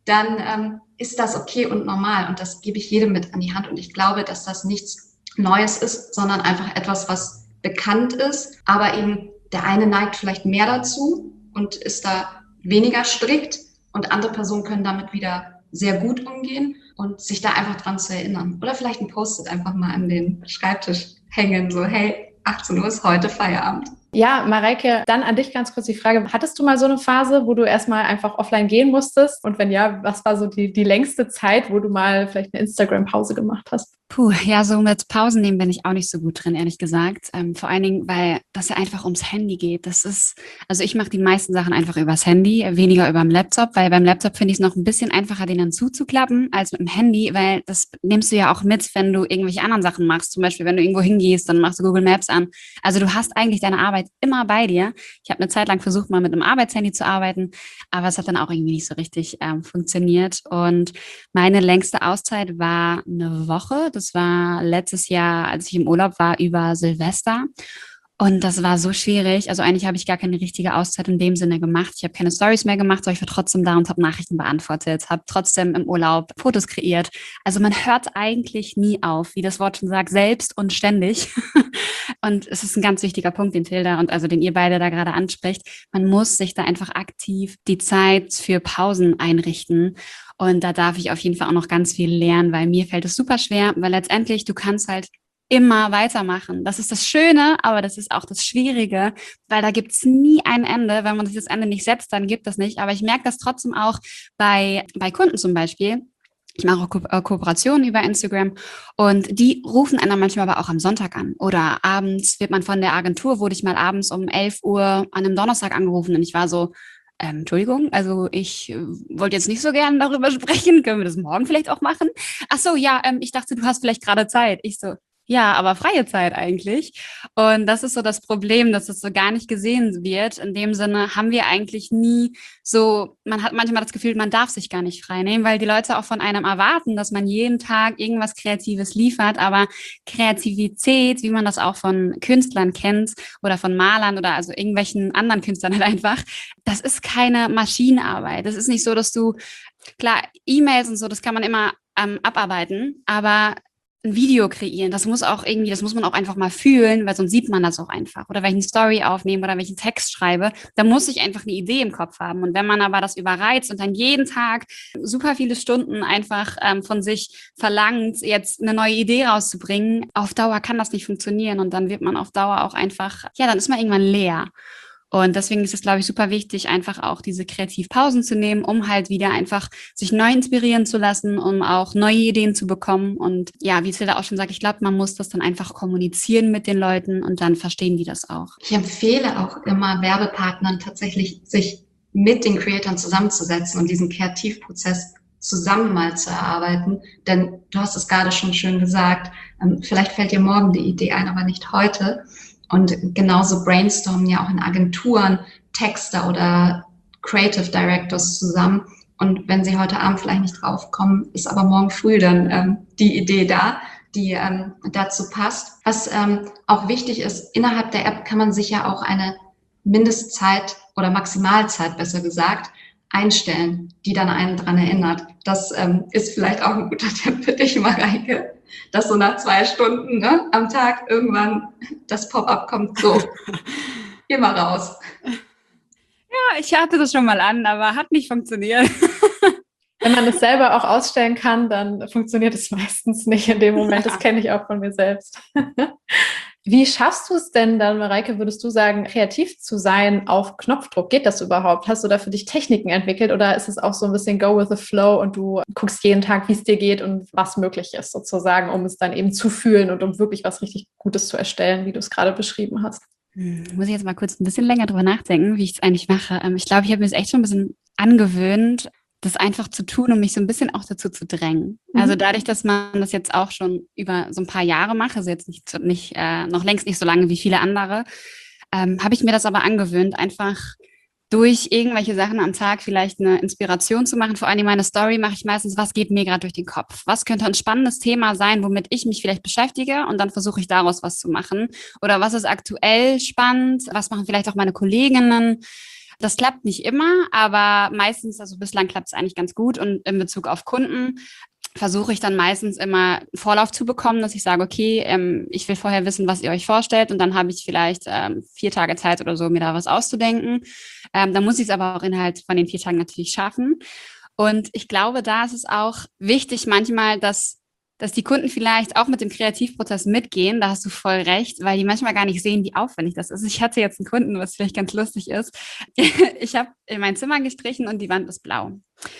Dann ist das okay und normal. Und das gebe ich jedem mit an die Hand. Und ich glaube, dass das nichts Neues ist, sondern einfach etwas, was bekannt ist. Aber eben der eine neigt vielleicht mehr dazu und ist da weniger strikt. Und andere Personen können damit wieder sehr gut umgehen und sich da einfach dran zu erinnern. Oder vielleicht ein Post-it einfach mal an den Schreibtisch hängen, so hey, 18 Uhr ist heute Feierabend. Ja, Mareike, dann an dich ganz kurz die Frage, hattest du mal so eine Phase, wo du erstmal einfach offline gehen musstest? Und wenn ja, was war so die längste Zeit, wo du mal vielleicht eine Instagram-Pause gemacht hast? Ja, so mit Pausen nehmen bin ich auch nicht so gut drin, ehrlich gesagt. Vor allen Dingen, weil das ja einfach ums Handy geht. Also ich mache die meisten Sachen einfach übers Handy, weniger über dem Laptop, weil beim Laptop finde ich es noch ein bisschen einfacher, den dann zuzuklappen, als mit dem Handy, weil das nimmst du ja auch mit, wenn du irgendwelche anderen Sachen machst. Zum Beispiel, wenn du irgendwo hingehst, dann machst du Google Maps an. Also du hast eigentlich deine Arbeit immer bei dir. Ich habe eine Zeit lang versucht, mal mit einem Arbeitshandy zu arbeiten, aber es hat dann auch irgendwie nicht so richtig funktioniert. Und meine längste Auszeit war eine Woche. Das war letztes Jahr, als ich im Urlaub war, über Silvester. Und das war so schwierig. Also eigentlich habe ich gar keine richtige Auszeit in dem Sinne gemacht. Ich habe keine Stories mehr gemacht, aber ich war trotzdem da und habe Nachrichten beantwortet, habe trotzdem im Urlaub Fotos kreiert. Also man hört eigentlich nie auf, wie das Wort schon sagt, selbst und ständig. Und es ist ein ganz wichtiger Punkt, den Tilda und also den ihr beide da gerade anspricht. Man muss sich da einfach aktiv die Zeit für Pausen einrichten. Und da darf ich auf jeden Fall auch noch ganz viel lernen, weil mir fällt es super schwer, weil letztendlich du kannst halt immer weitermachen. Das ist das Schöne, aber das ist auch das Schwierige, weil da gibt es nie ein Ende. Wenn man sich das Ende nicht setzt, dann gibt es nicht. Aber ich merke das trotzdem auch bei Kunden zum Beispiel. Ich mache auch Kooperationen über Instagram und die rufen einen dann manchmal aber auch am Sonntag an. Oder abends wird man von der Agentur, wurde ich mal abends um 11 Uhr an einem Donnerstag angerufen und ich war so, Entschuldigung, also ich wollte jetzt nicht so gerne darüber sprechen. Können wir das morgen vielleicht auch machen? Ach so, ja, ich dachte, du hast vielleicht gerade Zeit. Ich so, ja, aber freie Zeit eigentlich. Und das ist so das Problem, dass das so gar nicht gesehen wird. In dem Sinne haben wir eigentlich nie so, man hat manchmal das Gefühl, man darf sich gar nicht frei nehmen, weil die Leute auch von einem erwarten, dass man jeden Tag irgendwas Kreatives liefert. Aber Kreativität, wie man das auch von Künstlern kennt oder von Malern oder also irgendwelchen anderen Künstlern halt einfach, das ist keine Maschinenarbeit. Das ist nicht so, dass du, klar, E-Mails und so, das kann man immer abarbeiten, aber ein Video kreieren, das muss auch irgendwie, das muss man auch einfach mal fühlen, weil sonst sieht man das auch einfach. Oder wenn ich eine Story aufnehme oder wenn ich einen Text schreibe, da muss ich einfach eine Idee im Kopf haben. Und wenn man aber das überreizt und dann jeden Tag super viele Stunden einfach von sich verlangt, jetzt eine neue Idee rauszubringen, auf Dauer kann das nicht funktionieren. Und dann wird man auf Dauer auch einfach, ja, dann ist man irgendwann leer. Und deswegen ist es, glaube ich, super wichtig, einfach auch diese Kreativpausen zu nehmen, um halt wieder einfach sich neu inspirieren zu lassen, um auch neue Ideen zu bekommen. Und ja, wie Tilda auch schon sagt, ich glaube, man muss das dann einfach kommunizieren mit den Leuten und dann verstehen die das auch. Ich empfehle auch immer Werbepartnern tatsächlich, sich mit den Creatoren zusammenzusetzen und diesen Kreativprozess zusammen mal zu erarbeiten. Denn du hast es gerade schon schön gesagt, vielleicht fällt dir morgen die Idee ein, aber nicht heute. Und genauso brainstormen ja auch in Agenturen Texter oder Creative Directors zusammen. Und wenn sie heute Abend vielleicht nicht draufkommen, ist aber morgen früh dann die Idee da, die dazu passt. Was auch wichtig ist, innerhalb der App kann man sich ja auch eine Mindestzeit oder Maximalzeit, besser gesagt, einstellen, die dann einen dran erinnert. Das ist vielleicht auch ein guter Tipp für dich, Mareike, dass so nach 2 Stunden am Tag irgendwann das Pop-up kommt, so, geh mal raus. Ja, ich hatte das schon mal an, aber hat nicht funktioniert. Wenn man es selber auch ausstellen kann, dann funktioniert es meistens nicht in dem Moment. Das kenne ich auch von mir selbst. Wie schaffst du es denn dann, Mareike, würdest du sagen, kreativ zu sein auf Knopfdruck? Geht das überhaupt? Hast du da für dich Techniken entwickelt oder ist es auch so ein bisschen go with the flow und du guckst jeden Tag, wie es dir geht und was möglich ist sozusagen, um es dann eben zu fühlen und um wirklich was richtig Gutes zu erstellen, wie du es gerade beschrieben hast? Muss ich jetzt mal kurz ein bisschen länger drüber nachdenken, wie ich es eigentlich mache. Ich glaube, ich habe mir das echt schon ein bisschen angewöhnt, das einfach zu tun, um mich so ein bisschen auch dazu zu drängen. Also dadurch, dass man das jetzt auch schon über so ein paar Jahre macht, also jetzt nicht noch längst nicht so lange wie viele andere, habe ich mir das aber angewöhnt, einfach durch irgendwelche Sachen am Tag vielleicht eine Inspiration zu machen. Vor allem meine Story mache ich meistens, was geht mir gerade durch den Kopf? Was könnte ein spannendes Thema sein, womit ich mich vielleicht beschäftige? Und dann versuche ich daraus was zu machen. Oder was ist aktuell spannend? Was machen vielleicht auch meine Kolleginnen? Das klappt nicht immer, aber meistens, also bislang klappt es eigentlich ganz gut. Und in Bezug auf Kunden versuche ich dann meistens immer einen Vorlauf zu bekommen, dass ich sage, okay, ich will vorher wissen, was ihr euch vorstellt und dann habe ich vielleicht 4 Tage Zeit oder so, mir da was auszudenken. Dann muss ich es aber auch innerhalb von den 4 Tagen natürlich schaffen. Und ich glaube, da ist es auch wichtig manchmal, dass die Kunden vielleicht auch mit dem Kreativprozess mitgehen, da hast du voll recht, weil die manchmal gar nicht sehen, wie aufwendig das ist. Ich hatte jetzt einen Kunden, was vielleicht ganz lustig ist. Ich habe in mein Zimmer gestrichen und die Wand ist blau.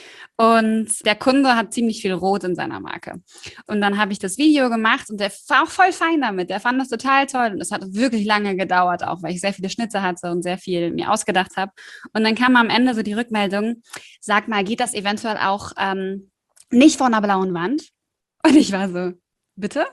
Und der Kunde hat ziemlich viel Rot in seiner Marke. Und dann habe ich das Video gemacht und der war auch voll fein damit. Der fand das total toll und es hat wirklich lange gedauert, auch weil ich sehr viele Schnitte hatte und sehr viel mir ausgedacht habe. Und dann kam am Ende so die Rückmeldung, sag mal, geht das eventuell auch nicht vor einer blauen Wand? Und ich war so, bitte?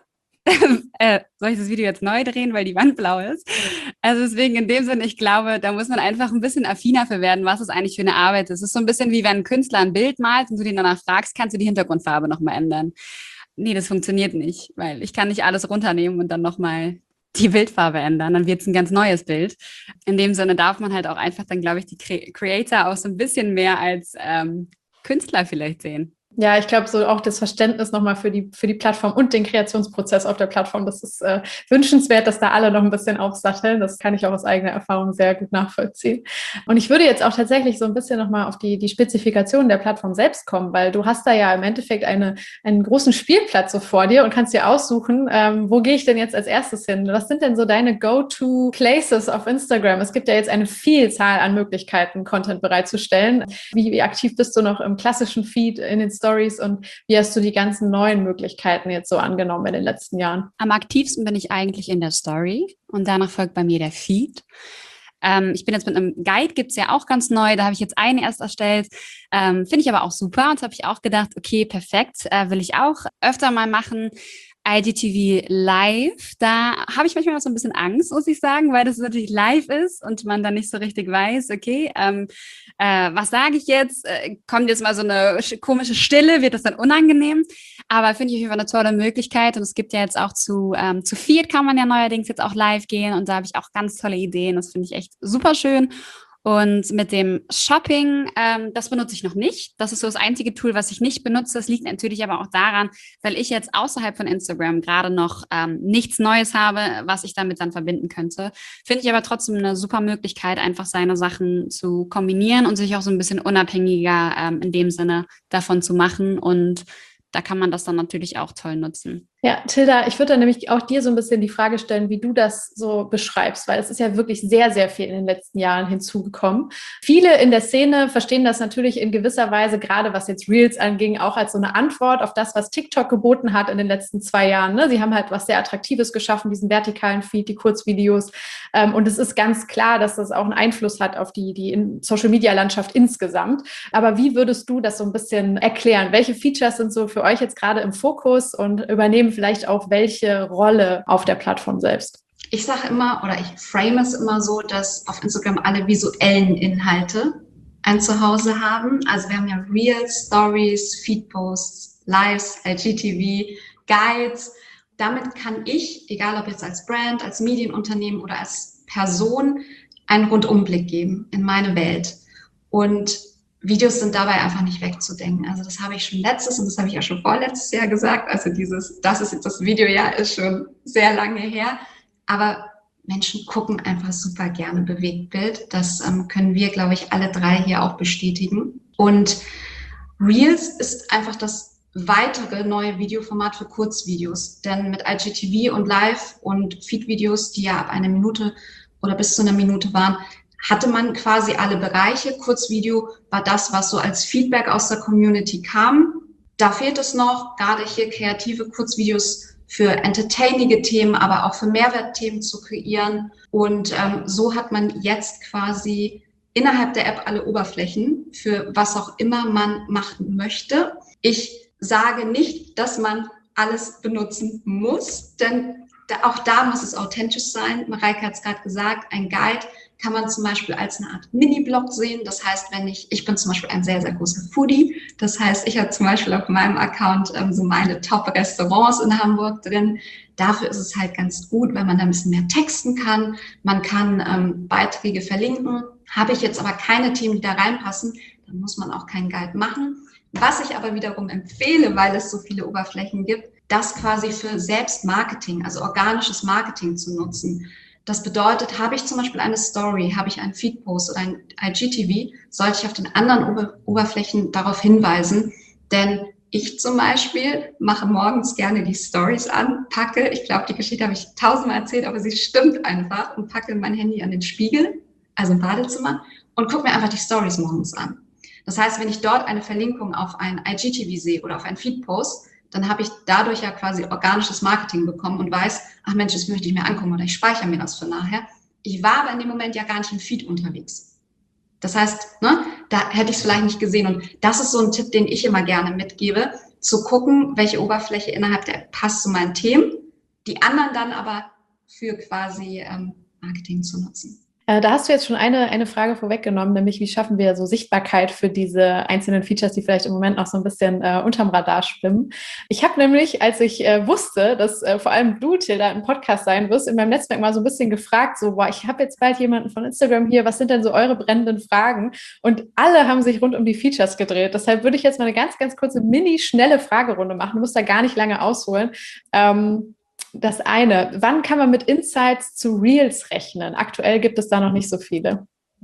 Soll ich das Video jetzt neu drehen, weil die Wand blau ist? Also deswegen in dem Sinne, ich glaube, da muss man einfach ein bisschen affiner für werden, was es eigentlich für eine Arbeit ist. Es ist so ein bisschen wie wenn ein Künstler ein Bild malt und du den danach fragst, kannst du die Hintergrundfarbe nochmal ändern? Nee, das funktioniert nicht, weil ich kann nicht alles runternehmen und dann nochmal die Bildfarbe ändern. Dann wird es ein ganz neues Bild. In dem Sinne darf man halt auch einfach dann, glaube ich, die Creator auch so ein bisschen mehr als Künstler vielleicht sehen. Ja, ich glaube, so auch das Verständnis nochmal für die Plattform und den Kreationsprozess auf der Plattform, das ist wünschenswert, dass da alle noch ein bisschen aufsatteln. Das kann ich auch aus eigener Erfahrung sehr gut nachvollziehen. Und ich würde jetzt auch tatsächlich so ein bisschen nochmal auf die Spezifikation der Plattform selbst kommen, weil du hast da ja im Endeffekt einen großen Spielplatz so vor dir und kannst dir aussuchen, wo gehe ich denn jetzt als erstes hin? Was sind denn so deine Go-to-Places auf Instagram? Es gibt ja jetzt eine Vielzahl an Möglichkeiten, Content bereitzustellen. Wie aktiv bist du noch im klassischen Feed, in den Stories und wie hast du die ganzen neuen Möglichkeiten jetzt so angenommen in den letzten Jahren? Am aktivsten bin ich eigentlich in der Story und danach folgt bei mir der Feed. Ich bin jetzt mit einem Guide, gibt's ja auch ganz neu, da habe ich jetzt einen erst erstellt, finde ich aber auch super und habe ich auch gedacht, okay, perfekt, will ich auch öfter mal machen. IGTV live, da habe ich manchmal noch so ein bisschen Angst, muss ich sagen, weil das natürlich live ist und man dann nicht so richtig weiß, okay, was sage ich jetzt? Kommt jetzt mal so eine komische Stille, wird das dann unangenehm? Aber finde ich auf jeden Fall eine tolle Möglichkeit und es gibt ja jetzt auch zu Feed kann man ja neuerdings jetzt auch live gehen und da habe ich auch ganz tolle Ideen, das finde ich echt super schön. Und mit dem Shopping, das benutze ich noch nicht. Das ist so das einzige Tool, was ich nicht benutze. Das liegt natürlich aber auch daran, weil ich jetzt außerhalb von Instagram gerade noch nichts Neues habe, was ich damit dann verbinden könnte. Finde ich aber trotzdem eine super Möglichkeit, einfach seine Sachen zu kombinieren und sich auch so ein bisschen unabhängiger in dem Sinne davon zu machen. Und da kann man das dann natürlich auch toll nutzen. Ja, Tilda, ich würde dann nämlich auch dir so ein bisschen die Frage stellen, wie du das so beschreibst, weil es ist ja wirklich sehr, sehr viel in den letzten Jahren hinzugekommen. Viele in der Szene verstehen das natürlich in gewisser Weise, gerade was jetzt Reels anging, auch als so eine Antwort auf das, was TikTok geboten hat in den letzten 2 Jahren. Ne? Sie haben halt was sehr Attraktives geschaffen, diesen vertikalen Feed, die Kurzvideos. Und es ist ganz klar, dass das auch einen Einfluss hat auf die Social-Media-Landschaft insgesamt. Aber wie würdest du das so ein bisschen erklären? Welche Features sind so für euch jetzt gerade im Fokus und übernehmen vielleicht auch welche Rolle auf der Plattform selbst? Ich sage immer, oder ich frame es immer so, dass auf Instagram alle visuellen Inhalte ein Zuhause haben. Also wir haben ja Reels, Stories, Feedposts, Lives, IGTV, Guides. Damit kann ich, egal ob jetzt als Brand, als Medienunternehmen oder als Person, einen Rundumblick geben in meine Welt. Und Videos sind dabei einfach nicht wegzudenken. Also das habe ich schon letztes und das habe ich ja schon vorletztes Jahr gesagt. Also das ist jetzt das Videojahr, ist schon sehr lange her. Aber Menschen gucken einfach super gerne Bewegtbild. Das können wir, glaube ich, alle 3 hier auch bestätigen. Und Reels ist einfach das weitere neue Videoformat für Kurzvideos. Denn mit IGTV und Live und Feed-Videos, die ja ab 1 Minute oder bis zu 1 Minute waren, hatte man quasi alle Bereiche. Kurzvideo war das, was so als Feedback aus der Community kam. Da fehlt es noch, gerade hier kreative Kurzvideos für entertainige Themen, aber auch für Mehrwertthemen zu kreieren. Und so hat man jetzt quasi innerhalb der App alle Oberflächen für was auch immer man machen möchte. Ich sage nicht, dass man alles benutzen muss, denn auch da muss es authentisch sein. Mareike hat es gerade gesagt, ein Guide kann man zum Beispiel als eine Art Mini-Blog sehen. Das heißt, ich bin zum Beispiel ein sehr, sehr großer Foodie. Das heißt, ich habe zum Beispiel auf meinem Account so meine Top-Restaurants in Hamburg drin. Dafür ist es halt ganz gut, weil man da ein bisschen mehr texten kann. Man kann Beiträge verlinken. Habe ich jetzt aber keine Themen, die da reinpassen, dann muss man auch keinen Guide machen. Was ich aber wiederum empfehle, weil es so viele Oberflächen gibt, das quasi für Selbstmarketing, also organisches Marketing zu nutzen. Das bedeutet, habe ich zum Beispiel eine Story, habe ich einen Feedpost oder ein IGTV, sollte ich auf den anderen Oberflächen darauf hinweisen. Denn ich zum Beispiel mache morgens gerne die Stories an, ich glaube, die Geschichte habe ich 1000-mal erzählt, aber sie stimmt einfach und packe mein Handy an den Spiegel, also im Badezimmer, und gucke mir einfach die Stories morgens an. Das heißt, wenn ich dort eine Verlinkung auf ein IGTV sehe oder auf einen Feedpost, dann habe ich dadurch ja quasi organisches Marketing bekommen und weiß, ach Mensch, das möchte ich mir angucken oder ich speichere mir das für nachher. Ich war aber in dem Moment ja gar nicht im Feed unterwegs. Das heißt, da hätte ich es vielleicht nicht gesehen. Und das ist so ein Tipp, den ich immer gerne mitgebe, zu gucken, welche Oberfläche innerhalb der App passt zu meinen Themen, die anderen dann aber für quasi Marketing zu nutzen. Da hast du jetzt schon eine Frage vorweggenommen, nämlich wie schaffen wir so Sichtbarkeit für diese einzelnen Features, die vielleicht im Moment noch so ein bisschen unterm Radar schwimmen. Ich habe nämlich, als ich wusste, dass vor allem du, Tilda, im Podcast sein wirst, in meinem Netzwerk mal so ein bisschen gefragt, so, boah, ich habe jetzt bald jemanden von Instagram hier, was sind denn so eure brennenden Fragen? Und alle haben sich rund um die Features gedreht. Deshalb würde ich jetzt mal eine ganz, ganz kurze, schnelle Fragerunde machen. Du musst da gar nicht lange ausholen. Das eine, wann kann man mit Insights zu Reels rechnen? Aktuell gibt es da noch nicht so viele.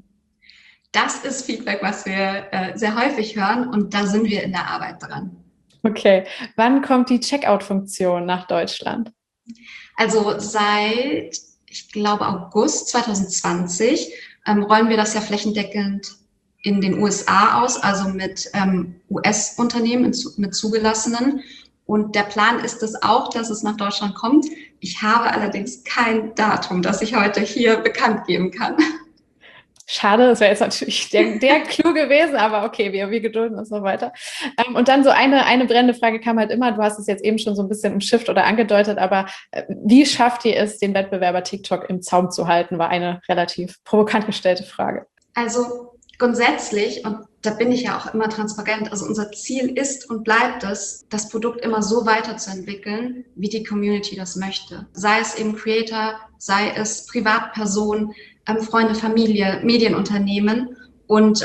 Das ist Feedback, was wir sehr häufig hören und da sind wir in der Arbeit dran. Okay, wann kommt die Checkout-Funktion nach Deutschland? Also seit, ich glaube, August 2020 rollen wir das ja flächendeckend in den USA aus, also mit US-Unternehmen, mit zugelassenen. Und der Plan ist es auch, dass es nach Deutschland kommt. Ich habe allerdings kein Datum, das ich heute hier bekannt geben kann. Schade, das wäre jetzt natürlich der Clou gewesen, aber okay, wir gedulden uns noch weiter. Und dann so eine brennende Frage kam halt immer, du hast es jetzt eben schon so ein bisschen umschifft oder angedeutet, aber wie schafft ihr es, den Wettbewerber TikTok im Zaum zu halten, war eine relativ provokant gestellte Frage. Also grundsätzlich, und da bin ich ja auch immer transparent, also unser Ziel ist und bleibt es, das Produkt immer so weiterzuentwickeln, wie die Community das möchte. Sei es eben Creator, sei es Privatpersonen, Freunde, Familie, Medienunternehmen und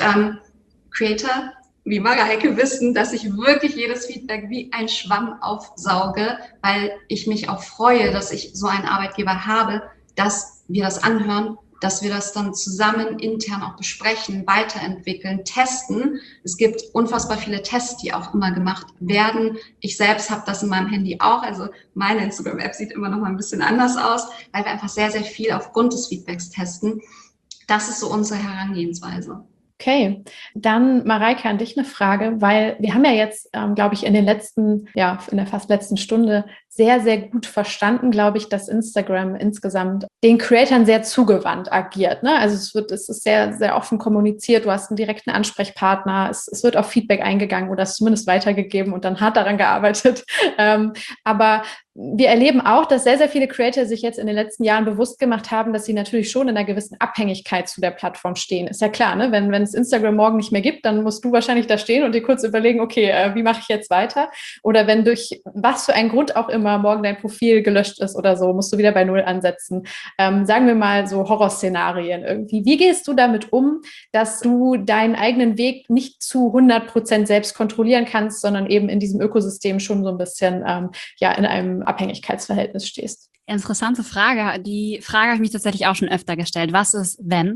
Creator wie Mareike wissen, dass ich wirklich jedes Feedback wie ein Schwamm aufsauge, weil ich mich auch freue, dass ich so einen Arbeitgeber habe, dass wir das anhören, dass wir das dann zusammen intern auch besprechen, weiterentwickeln, testen. Es gibt unfassbar viele Tests, die auch immer gemacht werden. Ich selbst habe das in meinem Handy auch. Also meine Instagram-App sieht immer noch mal ein bisschen anders aus, weil wir einfach sehr, sehr viel aufgrund des Feedbacks testen. Das ist so unsere Herangehensweise. Okay, dann Mareike, an dich eine Frage, weil wir haben ja jetzt, glaube ich, in der fast letzten Stunde sehr, sehr gut verstanden, glaube ich, dass Instagram insgesamt den Creatoren sehr zugewandt agiert. Ne? Also es ist sehr, sehr offen kommuniziert, du hast einen direkten Ansprechpartner, es wird auf Feedback eingegangen oder es zumindest weitergegeben und dann hart daran gearbeitet. Aber wir erleben auch, dass sehr, sehr viele Creator sich jetzt in den letzten Jahren bewusst gemacht haben, dass sie natürlich schon in einer gewissen Abhängigkeit zu der Plattform stehen. Ist ja klar, ne? Wenn es Instagram morgen nicht mehr gibt, dann musst du wahrscheinlich da stehen und dir kurz überlegen, okay, wie mache ich jetzt weiter? Oder wenn durch was für einen Grund auch immer morgen dein Profil gelöscht ist oder so, musst du wieder bei Null ansetzen. Sagen wir mal so Horrorszenarien irgendwie. Wie gehst du damit um, dass du deinen eigenen Weg nicht zu 100% selbst kontrollieren kannst, sondern eben in diesem Ökosystem schon so ein bisschen in einem Abhängigkeitsverhältnis stehst? Interessante Frage. Die Frage habe ich mich tatsächlich auch schon öfter gestellt. Was ist, wenn?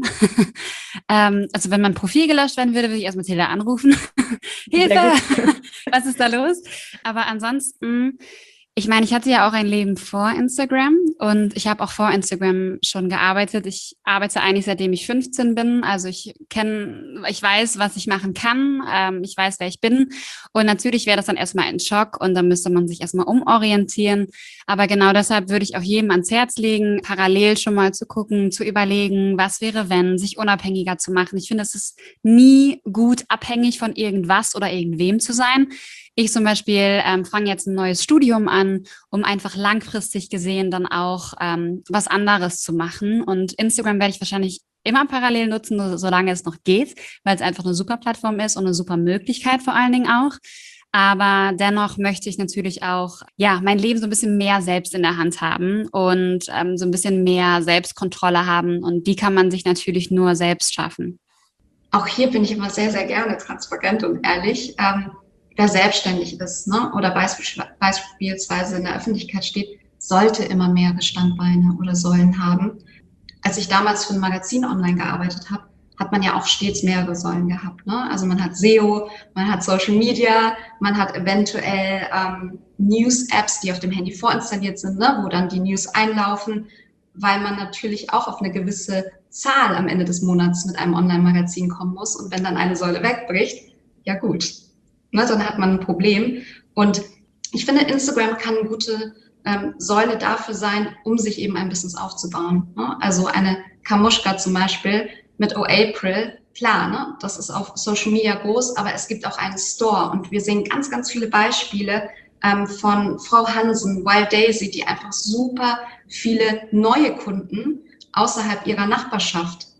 Also wenn mein Profil gelöscht werden würde, würde ich erstmal Tilda anrufen. Hilfe! Was ist da los? Aber ansonsten, ich meine, ich hatte ja auch ein Leben vor Instagram und ich habe auch vor Instagram schon gearbeitet. Ich arbeite eigentlich seitdem ich 15 bin. Also ich weiß, was ich machen kann. Ich weiß, wer ich bin. Und natürlich wäre das dann erstmal ein Schock und dann müsste man sich erstmal umorientieren. Aber genau deshalb würde ich auch jedem ans Herz legen, parallel schon mal zu gucken, zu überlegen, was wäre, wenn, sich unabhängiger zu machen. Ich finde, es ist nie gut, abhängig von irgendwas oder irgendwem zu sein. Ich zum Beispiel fange jetzt ein neues Studium an, um einfach langfristig gesehen dann auch was anderes zu machen. Und Instagram werde ich wahrscheinlich immer parallel nutzen, solange es noch geht, weil es einfach eine super Plattform ist und eine super Möglichkeit vor allen Dingen auch. Aber dennoch möchte ich natürlich auch, mein Leben so ein bisschen mehr selbst in der Hand haben und so ein bisschen mehr Selbstkontrolle haben. Und die kann man sich natürlich nur selbst schaffen. Auch hier bin ich immer sehr, sehr gerne transparent und ehrlich. Wer selbstständig ist, ne, oder beispielsweise in der Öffentlichkeit steht, sollte immer mehrere Standbeine oder Säulen haben. Als ich damals für ein Magazin online gearbeitet habe, hat man ja auch stets mehrere Säulen gehabt. Ne? Also man hat SEO, man hat Social Media, man hat eventuell News-Apps, die auf dem Handy vorinstalliert sind, ne, wo dann die News einlaufen, weil man natürlich auch auf eine gewisse Zahl am Ende des Monats mit einem Online-Magazin kommen muss. Und wenn dann eine Säule wegbricht, ja gut, ne, dann hat man ein Problem. Und ich finde, Instagram kann eine gute Säule dafür sein, um sich eben ein Business aufzubauen. Ne? Also eine Kamuschka zum Beispiel mit OApril, klar, ne? Das ist auf Social Media groß, aber es gibt auch einen Store und wir sehen ganz, ganz viele Beispiele von Frau Hansen, Wild Daisy, die einfach super viele neue Kunden außerhalb ihrer Nachbarschaft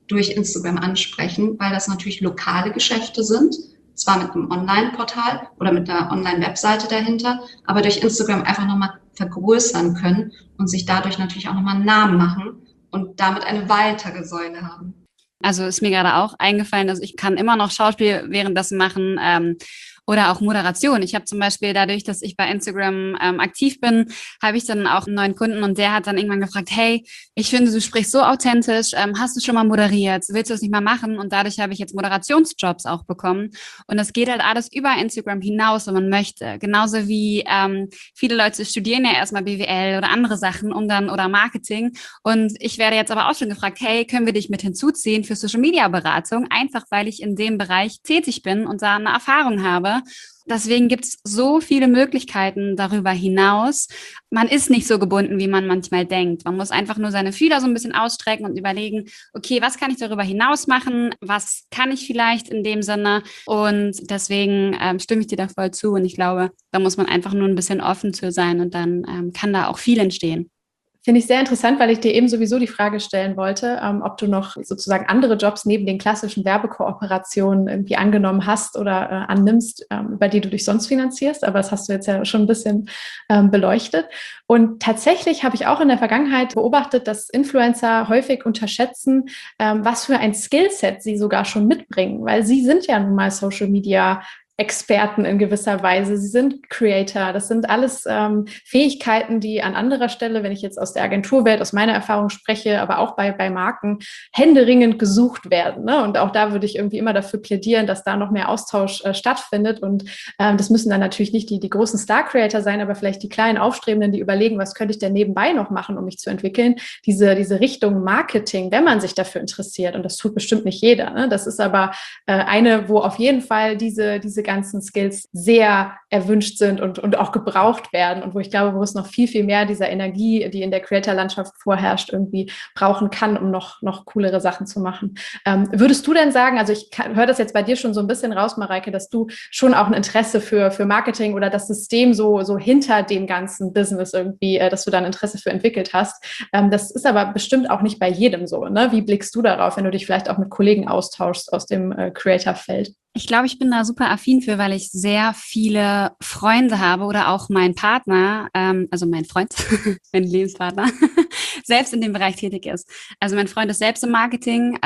durch Instagram ansprechen, weil das natürlich lokale Geschäfte sind, zwar mit einem Online-Portal oder mit einer Online-Webseite dahinter, aber durch Instagram einfach nochmal vergrößern können und sich dadurch natürlich auch nochmal einen Namen machen und damit eine weitere Säule haben. Also ist mir gerade auch eingefallen, dass ich kann immer noch Schauspiel währenddessen machen oder auch Moderation. Ich habe zum Beispiel dadurch, dass ich bei Instagram aktiv bin, habe ich dann auch einen neuen Kunden und der hat dann irgendwann gefragt, hey, ich finde, du sprichst so authentisch, hast du schon mal moderiert, willst du das nicht mal machen? Und dadurch habe ich jetzt Moderationsjobs auch bekommen und das geht halt alles über Instagram hinaus, wenn man möchte. Genauso wie viele Leute studieren ja erstmal BWL oder andere Sachen oder Marketing und ich werde jetzt aber auch schon gefragt, hey, können wir dich mit hinzuziehen für Social-Media-Beratung, einfach weil ich in dem Bereich tätig bin und da eine Erfahrung habe. Deswegen gibt es so viele Möglichkeiten darüber hinaus. Man ist nicht so gebunden, wie man manchmal denkt. Man muss einfach nur seine Fühler so ein bisschen ausstrecken und überlegen, okay, was kann ich darüber hinaus machen? Was kann ich vielleicht in dem Sinne? Und deswegen stimme ich dir da voll zu. Und ich glaube, da muss man einfach nur ein bisschen offen zu sein und dann kann da auch viel entstehen. Finde ich sehr interessant, weil ich dir eben sowieso die Frage stellen wollte, ob du noch sozusagen andere Jobs neben den klassischen Werbekooperationen irgendwie angenommen hast oder annimmst, über die du dich sonst finanzierst. Aber das hast du jetzt ja schon ein bisschen beleuchtet. Und tatsächlich habe ich auch in der Vergangenheit beobachtet, dass Influencer häufig unterschätzen, was für ein Skillset sie sogar schon mitbringen, weil sie sind ja nun mal Social Media Experten in gewisser Weise. Sie sind Creator. Das sind alles Fähigkeiten, die an anderer Stelle, wenn ich jetzt aus der Agenturwelt, aus meiner Erfahrung spreche, aber auch bei Marken, händeringend gesucht werden. Ne? Und auch da würde ich irgendwie immer dafür plädieren, dass da noch mehr Austausch stattfindet. Und das müssen dann natürlich nicht die großen Star-Creator sein, aber vielleicht die kleinen Aufstrebenden, die überlegen, was könnte ich denn nebenbei noch machen, um mich zu entwickeln. Diese Richtung Marketing, wenn man sich dafür interessiert. Und das tut bestimmt nicht jeder. Ne? Das ist aber eine, wo auf jeden Fall diese ganzen Skills sehr erwünscht sind und auch gebraucht werden und wo ich glaube, wo es noch viel, viel mehr dieser Energie, die in der Creator-Landschaft vorherrscht, irgendwie brauchen kann, um noch coolere Sachen zu machen. Würdest du denn sagen, also ich höre das jetzt bei dir schon so ein bisschen raus, Mareike, dass du schon auch ein Interesse für Marketing oder das System so hinter dem ganzen Business irgendwie, dass du da ein Interesse für entwickelt hast. Das ist aber bestimmt auch nicht bei jedem so. Ne? Wie blickst du darauf, wenn du dich vielleicht auch mit Kollegen austauschst aus dem Creator-Feld? Ich glaube, ich bin da super affin für, weil ich sehr viele Freunde habe oder auch mein Partner, also mein Freund, mein Lebenspartner, selbst in dem Bereich tätig ist. Also mein Freund ist selbst im Marketing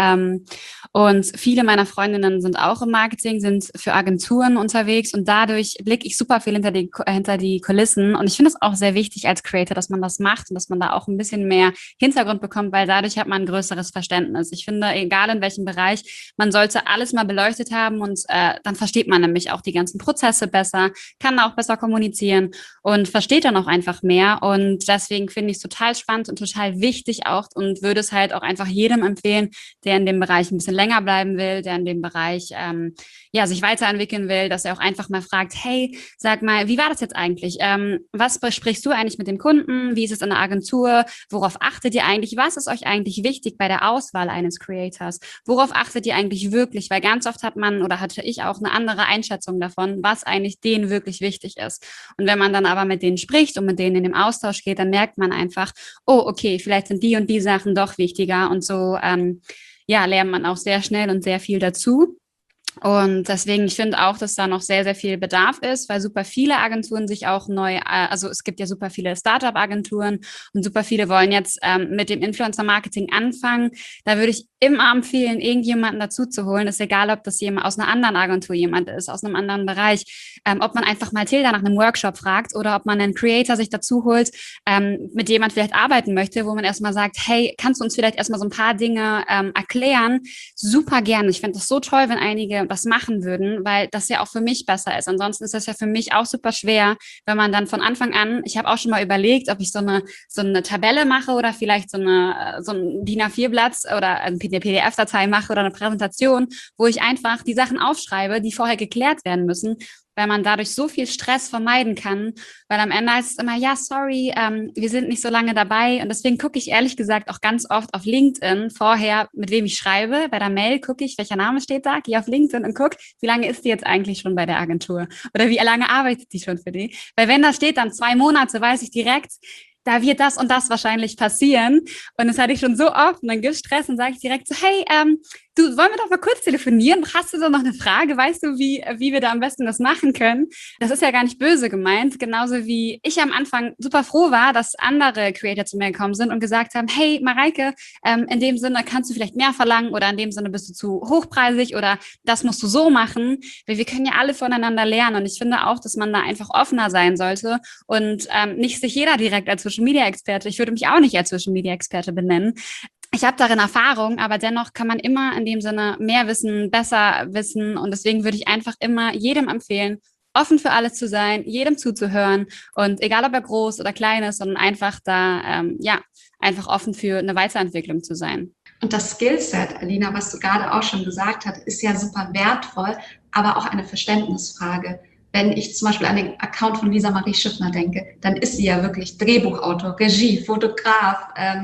und viele meiner Freundinnen sind auch im Marketing, sind für Agenturen unterwegs und dadurch blicke ich super viel hinter die Kulissen und ich finde es auch sehr wichtig als Creator, dass man das macht und dass man da auch ein bisschen mehr Hintergrund bekommt, weil dadurch hat man ein größeres Verständnis. Ich finde, egal in welchem Bereich, man sollte alles mal beleuchtet haben und dann versteht man nämlich auch die ganzen Prozesse besser, kann auch besser kommunizieren und versteht dann auch einfach mehr. Und deswegen finde ich es total spannend und total wichtig auch und würde es halt auch einfach jedem empfehlen, der in dem Bereich ein bisschen länger bleiben will, der in dem Bereich sich weiterentwickeln will, dass er auch einfach mal fragt, hey, sag mal, wie war das jetzt eigentlich? Was besprichst du eigentlich mit dem Kunden? Wie ist es in der Agentur? Worauf achtet ihr eigentlich? Was ist euch eigentlich wichtig bei der Auswahl eines Creators? Worauf achtet ihr eigentlich wirklich? Weil ganz oft hatte ich auch eine andere Einschätzung davon, was eigentlich denen wirklich wichtig ist. Und wenn man dann aber mit denen spricht und mit denen in den Austausch geht, dann merkt man einfach, oh, okay, vielleicht sind die und die Sachen doch wichtiger und so, lernt man auch sehr schnell und sehr viel dazu. Und deswegen, ich finde auch, dass da noch sehr, sehr viel Bedarf ist, weil super viele Agenturen sich auch also es gibt ja super viele Startup-Agenturen und super viele wollen jetzt mit dem Influencer-Marketing anfangen. Da würde ich immer empfehlen, irgendjemanden dazu zu holen. Ist egal, ob das jemand aus einer anderen Agentur jemand ist, aus einem anderen Bereich, ob man einfach mal Tilda nach einem Workshop fragt oder ob man einen Creator sich dazu holt, mit dem man vielleicht arbeiten möchte, wo man erstmal sagt, hey, kannst du uns vielleicht erstmal so ein paar Dinge erklären? Super gerne. Ich fände das so toll, wenn einige das machen würden, weil das ja auch für mich besser ist. Ansonsten ist das ja für mich auch super schwer, wenn man dann von Anfang an, ich habe auch schon mal überlegt, ob ich so eine Tabelle mache oder vielleicht so ein DIN A4-Blatt oder eine PDF-Datei mache oder eine Präsentation, wo ich einfach die Sachen aufschreibe, die vorher geklärt werden müssen, weil man dadurch so viel Stress vermeiden kann, weil am Ende heißt es immer, ja, sorry, wir sind nicht so lange dabei und deswegen gucke ich ehrlich gesagt auch ganz oft auf LinkedIn vorher, mit wem ich schreibe. Bei der Mail gucke ich, welcher Name steht da, gehe auf LinkedIn und gucke, wie lange ist die jetzt eigentlich schon bei der Agentur oder wie lange arbeitet die schon für die, weil wenn da steht dann 2 Monate, weiß ich direkt, da wird das und das wahrscheinlich passieren. Und das hatte ich schon so oft und dann gibt es Stress und sage ich direkt so, hey, du, wollen wir doch mal kurz telefonieren? Hast du da noch eine Frage? Weißt du, wie wir da am besten das machen können? Das ist ja gar nicht böse gemeint. Genauso wie ich am Anfang super froh war, dass andere Creator zu mir gekommen sind und gesagt haben, hey, Mareike, in dem Sinne kannst du vielleicht mehr verlangen oder in dem Sinne bist du zu hochpreisig oder das musst du so machen. Weil wir können ja alle voneinander lernen und ich finde auch, dass man da einfach offener sein sollte und nicht sich jeder direkt als Social-Media-Experte, ich würde mich auch nicht als Social-Media-Experte benennen. Ich habe darin Erfahrung, aber dennoch kann man immer in dem Sinne mehr wissen, besser wissen und deswegen würde ich einfach immer jedem empfehlen, offen für alles zu sein, jedem zuzuhören und egal, ob er groß oder klein ist, sondern einfach da, einfach offen für eine Weiterentwicklung zu sein. Und das Skillset, Alina, was du gerade auch schon gesagt hast, ist ja super wertvoll, aber auch eine Verständnisfrage. Wenn ich zum Beispiel an den Account von Lisa Marie Schiffner denke, dann ist sie ja wirklich Drehbuchautor, Regie, Fotograf,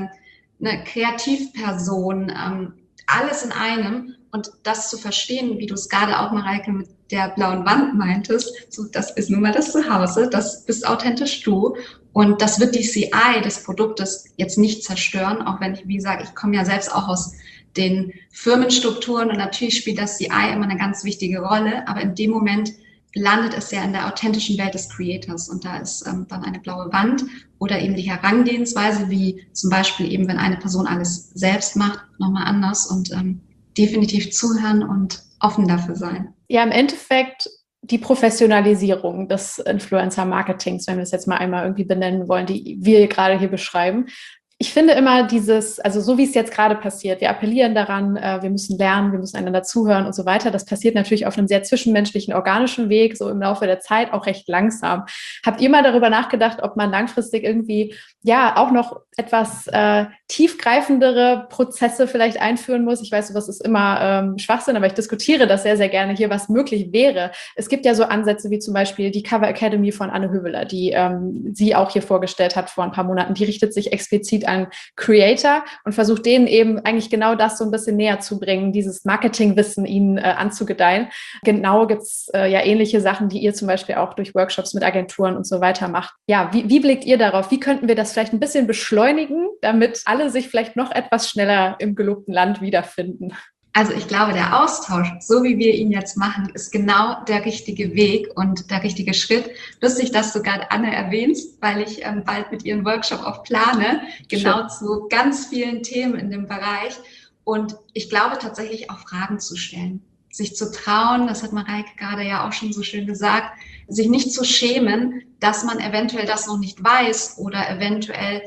eine Kreativperson, alles in einem. Und das zu verstehen, wie du es gerade auch, Mareike, mit der blauen Wand meintest, so, das ist nun mal das Zuhause, das bist authentisch du. Und das wird die CI des Produktes jetzt nicht zerstören, auch wenn ich, wie gesagt, ich komme ja selbst auch aus den Firmenstrukturen und natürlich spielt das CI immer eine ganz wichtige Rolle, aber in dem Moment landet es ja in der authentischen Welt des Creators und da ist dann eine blaue Wand oder eben die Herangehensweise, wie zum Beispiel eben, wenn eine Person alles selbst macht, nochmal anders und definitiv zuhören und offen dafür sein. Ja, im Endeffekt die Professionalisierung des Influencer-Marketings, wenn wir es jetzt mal einmal irgendwie benennen wollen, die wir gerade hier beschreiben. Ich finde immer also so wie es jetzt gerade passiert, wir appellieren daran, wir müssen lernen, wir müssen einander zuhören und so weiter. Das passiert natürlich auf einem sehr zwischenmenschlichen, organischen Weg, so im Laufe der Zeit auch recht langsam. Habt ihr mal darüber nachgedacht, ob man langfristig irgendwie auch noch etwas tiefgreifendere Prozesse vielleicht einführen muss? Ich weiß, sowas ist immer Schwachsinn, aber ich diskutiere das sehr, sehr gerne hier, was möglich wäre. Es gibt ja so Ansätze wie zum Beispiel die Cover Academy von Anne Höveler, die sie auch hier vorgestellt hat vor ein paar Monaten. Die richtet sich explizit an Creator und versucht denen eben eigentlich genau das so ein bisschen näher zu bringen, dieses Marketingwissen ihnen anzugedeihen. Genau gibt's ähnliche Sachen, die ihr zum Beispiel auch durch Workshops mit Agenturen und so weiter macht. Ja, wie blickt ihr darauf? Wie könnten wir das vielleicht ein bisschen beschleunigen, damit alle sich vielleicht noch etwas schneller im gelobten Land wiederfinden? Also ich glaube, der Austausch, so wie wir ihn jetzt machen, ist genau der richtige Weg und der richtige Schritt. Lustig, dass du gerade Anne erwähnst, weil ich bald mit ihrem Workshop auch plane, genau zu ganz vielen Themen in dem Bereich. Und ich glaube tatsächlich auch Fragen zu stellen, sich zu trauen, das hat Mareike gerade ja auch schon so schön gesagt, sich nicht zu schämen, dass man eventuell das noch nicht weiß oder eventuell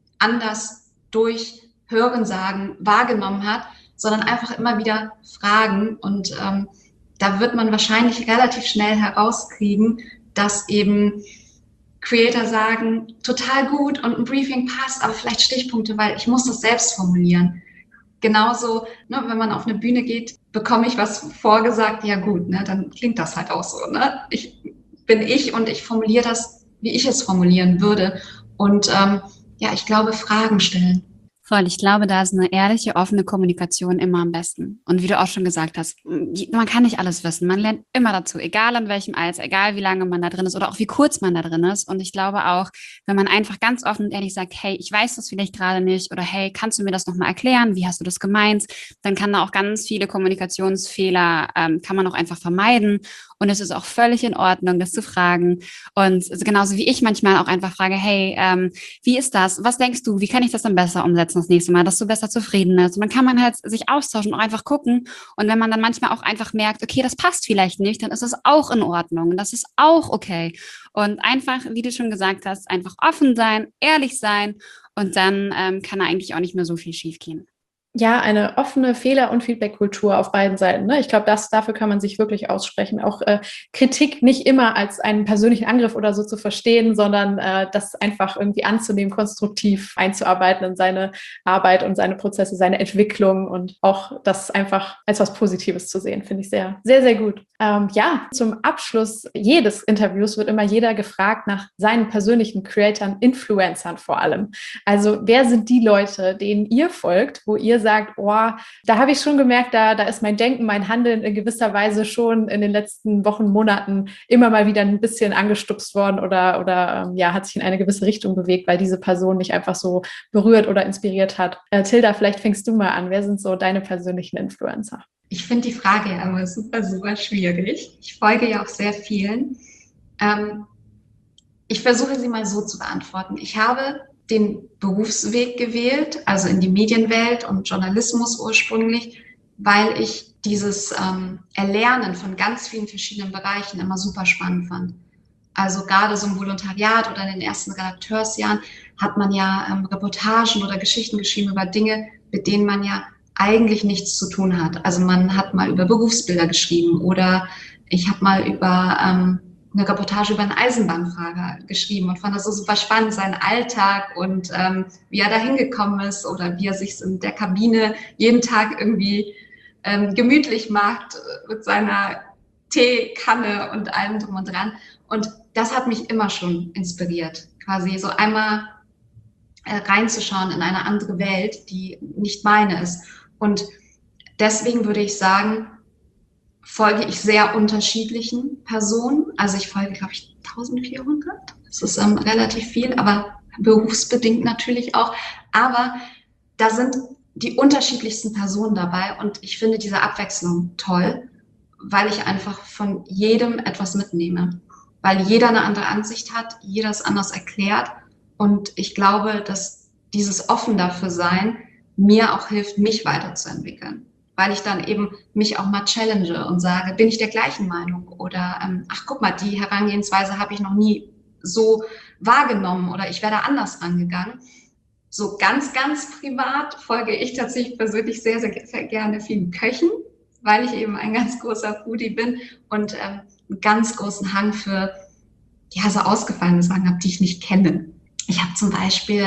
anders durch Hörensagen wahrgenommen hat, sondern einfach immer wieder fragen. Und da wird man wahrscheinlich relativ schnell herauskriegen, dass eben Creator sagen, total gut und ein Briefing passt, aber vielleicht Stichpunkte, weil ich muss das selbst formulieren. Genauso, ne, wenn man auf eine Bühne geht, bekomme ich was vorgesagt, ja gut, ne, dann klingt das halt auch so. Ne? Ich bin ich und ich formuliere das, wie ich es formulieren würde. Und ich glaube, Fragen stellen. Voll, ich glaube, da ist eine ehrliche, offene Kommunikation immer am besten. Und wie du auch schon gesagt hast, man kann nicht alles wissen. Man lernt immer dazu, egal an welchem Alter, egal wie lange man da drin ist oder auch wie kurz man da drin ist. Und ich glaube auch, wenn man einfach ganz offen und ehrlich sagt, hey, ich weiß das vielleicht gerade nicht oder hey, kannst du mir das nochmal erklären? Wie hast du das gemeint? Dann kann da auch ganz viele Kommunikationsfehler, kann man auch einfach vermeiden. Und es ist auch völlig in Ordnung, das zu fragen. Und genauso wie ich manchmal auch einfach frage, hey, wie ist das? Was denkst du? Wie kann ich das dann besser umsetzen das nächste Mal, dass du besser zufrieden bist? Und dann kann man halt sich austauschen und auch einfach gucken. Und wenn man dann manchmal auch einfach merkt, okay, das passt vielleicht nicht, dann ist es auch in Ordnung. Das ist auch okay. Und einfach, wie du schon gesagt hast, einfach offen sein, ehrlich sein. Und dann kann da eigentlich auch nicht mehr so viel schiefgehen. Ja, eine offene Fehler- und Feedback-Kultur auf beiden Seiten. Ne? Ich glaube, dafür kann man sich wirklich aussprechen. Auch Kritik nicht immer als einen persönlichen Angriff oder so zu verstehen, sondern das einfach irgendwie anzunehmen, konstruktiv einzuarbeiten in seine Arbeit und seine Prozesse, seine Entwicklung und auch das einfach als was Positives zu sehen, finde ich sehr, sehr, sehr gut. Zum Abschluss jedes Interviews wird immer jeder gefragt nach seinen persönlichen Creatoren, Influencern vor allem. Also wer sind die Leute, denen ihr folgt, wo ihr sagt, oh, da habe ich schon gemerkt, da ist mein Denken, mein Handeln in gewisser Weise schon in den letzten Wochen, Monaten immer mal wieder ein bisschen angestupst worden oder hat sich in eine gewisse Richtung bewegt, weil diese Person mich einfach so berührt oder inspiriert hat. Tilda, vielleicht fängst du mal an. Wer sind so deine persönlichen Influencer? Ich finde die Frage ja immer super, super schwierig. Ich folge ja auch sehr vielen. Ich versuche sie mal so zu beantworten. Ich habe den Berufsweg gewählt, also in die Medienwelt und Journalismus ursprünglich, weil ich dieses Erlernen von ganz vielen verschiedenen Bereichen immer super spannend fand. Also gerade so im Volontariat oder in den ersten Redakteursjahren hat man ja Reportagen oder Geschichten geschrieben über Dinge, mit denen man ja eigentlich nichts zu tun hat. Also man hat mal über Berufsbilder geschrieben oder ich habe mal über eine Reportage über einen Eisenbahnfahrer geschrieben und fand das so super spannend, seinen Alltag und wie er da hingekommen ist oder wie er sich in der Kabine jeden Tag irgendwie gemütlich macht mit seiner Teekanne und allem drum und dran. Und das hat mich immer schon inspiriert, quasi so einmal reinzuschauen in eine andere Welt, die nicht meine ist. Und deswegen würde ich sagen, folge ich sehr unterschiedlichen Personen. Also ich folge, glaube ich, 1400. Das ist relativ viel, aber berufsbedingt natürlich auch. Aber da sind die unterschiedlichsten Personen dabei und ich finde diese Abwechslung toll, weil ich einfach von jedem etwas mitnehme. Weil jeder eine andere Ansicht hat, jeder es anders erklärt. Und ich glaube, dass dieses offen dafür sein mir auch hilft, mich weiterzuentwickeln. Weil ich dann eben mich auch mal challenge und sage, bin ich der gleichen Meinung? Oder, ach guck mal, die Herangehensweise habe ich noch nie so wahrgenommen oder ich wäre da anders rangegangen. So ganz, ganz privat folge ich tatsächlich persönlich sehr, sehr, sehr gerne vielen Köchen, weil ich eben ein ganz großer Foodie bin und einen ganz großen Hang für so ausgefallene Sachen habe, die ich nicht kenne. Ich habe zum Beispiel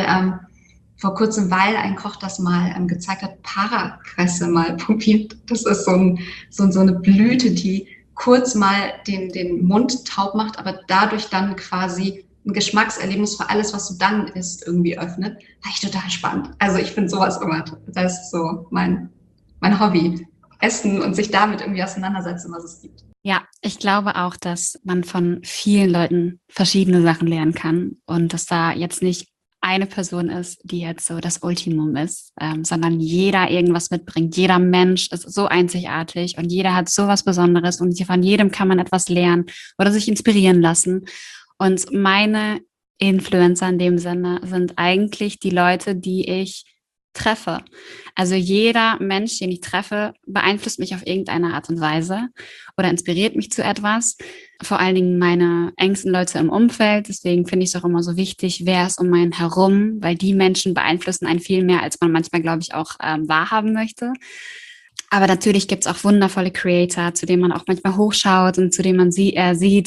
vor kurzem, weil ein Koch das mal gezeigt hat, Parakresse mal probiert. Das ist so eine Blüte, die kurz mal den Mund taub macht, aber dadurch dann quasi ein Geschmackserlebnis für alles, was du dann isst, irgendwie öffnet. War ich total spannend. Also ich finde sowas immer, das ist so mein Hobby. Essen und sich damit irgendwie auseinandersetzen, was es gibt. Ja, ich glaube auch, dass man von vielen Leuten verschiedene Sachen lernen kann und dass da jetzt nicht eine Person ist, die jetzt so das Ultimum ist, sondern jeder irgendwas mitbringt. Jeder Mensch ist so einzigartig und jeder hat so was Besonderes und von jedem kann man etwas lernen oder sich inspirieren lassen. Und meine Influencer in dem Sinne sind eigentlich die Leute, die ich treffe. Also jeder Mensch, den ich treffe, beeinflusst mich auf irgendeine Art und Weise oder inspiriert mich zu etwas. Vor allen Dingen meine engsten Leute im Umfeld. Deswegen finde ich es auch immer so wichtig, wer ist um einen herum, weil die Menschen beeinflussen einen viel mehr, als man manchmal, glaube ich, auch wahrhaben möchte. Aber natürlich gibt es auch wundervolle Creator, zu denen man auch manchmal hochschaut und zu denen man sieht,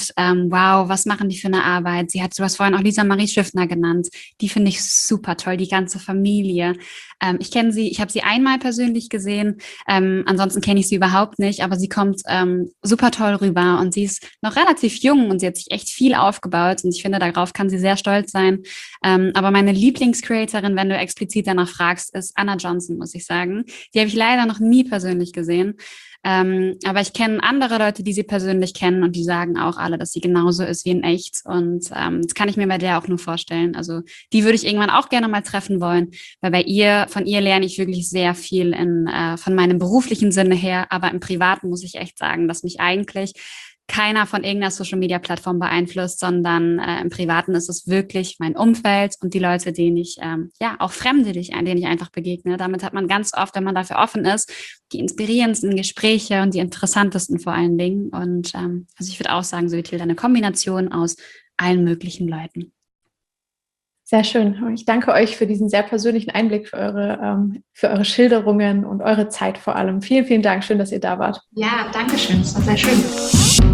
wow, was machen die für eine Arbeit? Du hast vorhin auch Lisa Marie Schiffner genannt. Die finde ich super toll, die ganze Familie. Ich kenne sie, ich habe sie einmal persönlich gesehen. Ansonsten kenne ich sie überhaupt nicht, aber sie kommt super toll rüber und sie ist noch relativ jung und sie hat sich echt viel aufgebaut und ich finde, darauf kann sie sehr stolz sein. Aber meine Lieblingscreatorin, wenn du explizit danach fragst, ist Anna Johnson, muss ich sagen. Die habe ich leider noch nie persönlich gesehen. Aber ich kenne andere Leute, die sie persönlich kennen und die sagen auch alle, dass sie genauso ist wie in echt. Und das kann ich mir bei der auch nur vorstellen. Also die würde ich irgendwann auch gerne mal treffen wollen, weil von ihr lerne ich wirklich sehr viel von meinem beruflichen Sinne her. Aber im Privaten muss ich echt sagen, dass mich eigentlich keiner von irgendeiner Social-Media-Plattform beeinflusst, sondern im Privaten ist es wirklich mein Umfeld und die Leute, denen ich, auch Fremde, denen ich einfach begegne. Damit hat man ganz oft, wenn man dafür offen ist, die inspirierendsten Gespräche und die interessantesten vor allen Dingen. Und also ich würde auch sagen, so wie Tilda, eine Kombination aus allen möglichen Leuten. Sehr schön. Ich danke euch für diesen sehr persönlichen Einblick, für eure Schilderungen und eure Zeit vor allem. Vielen, vielen Dank. Schön, dass ihr da wart. Ja, danke schön. Es war sehr schön.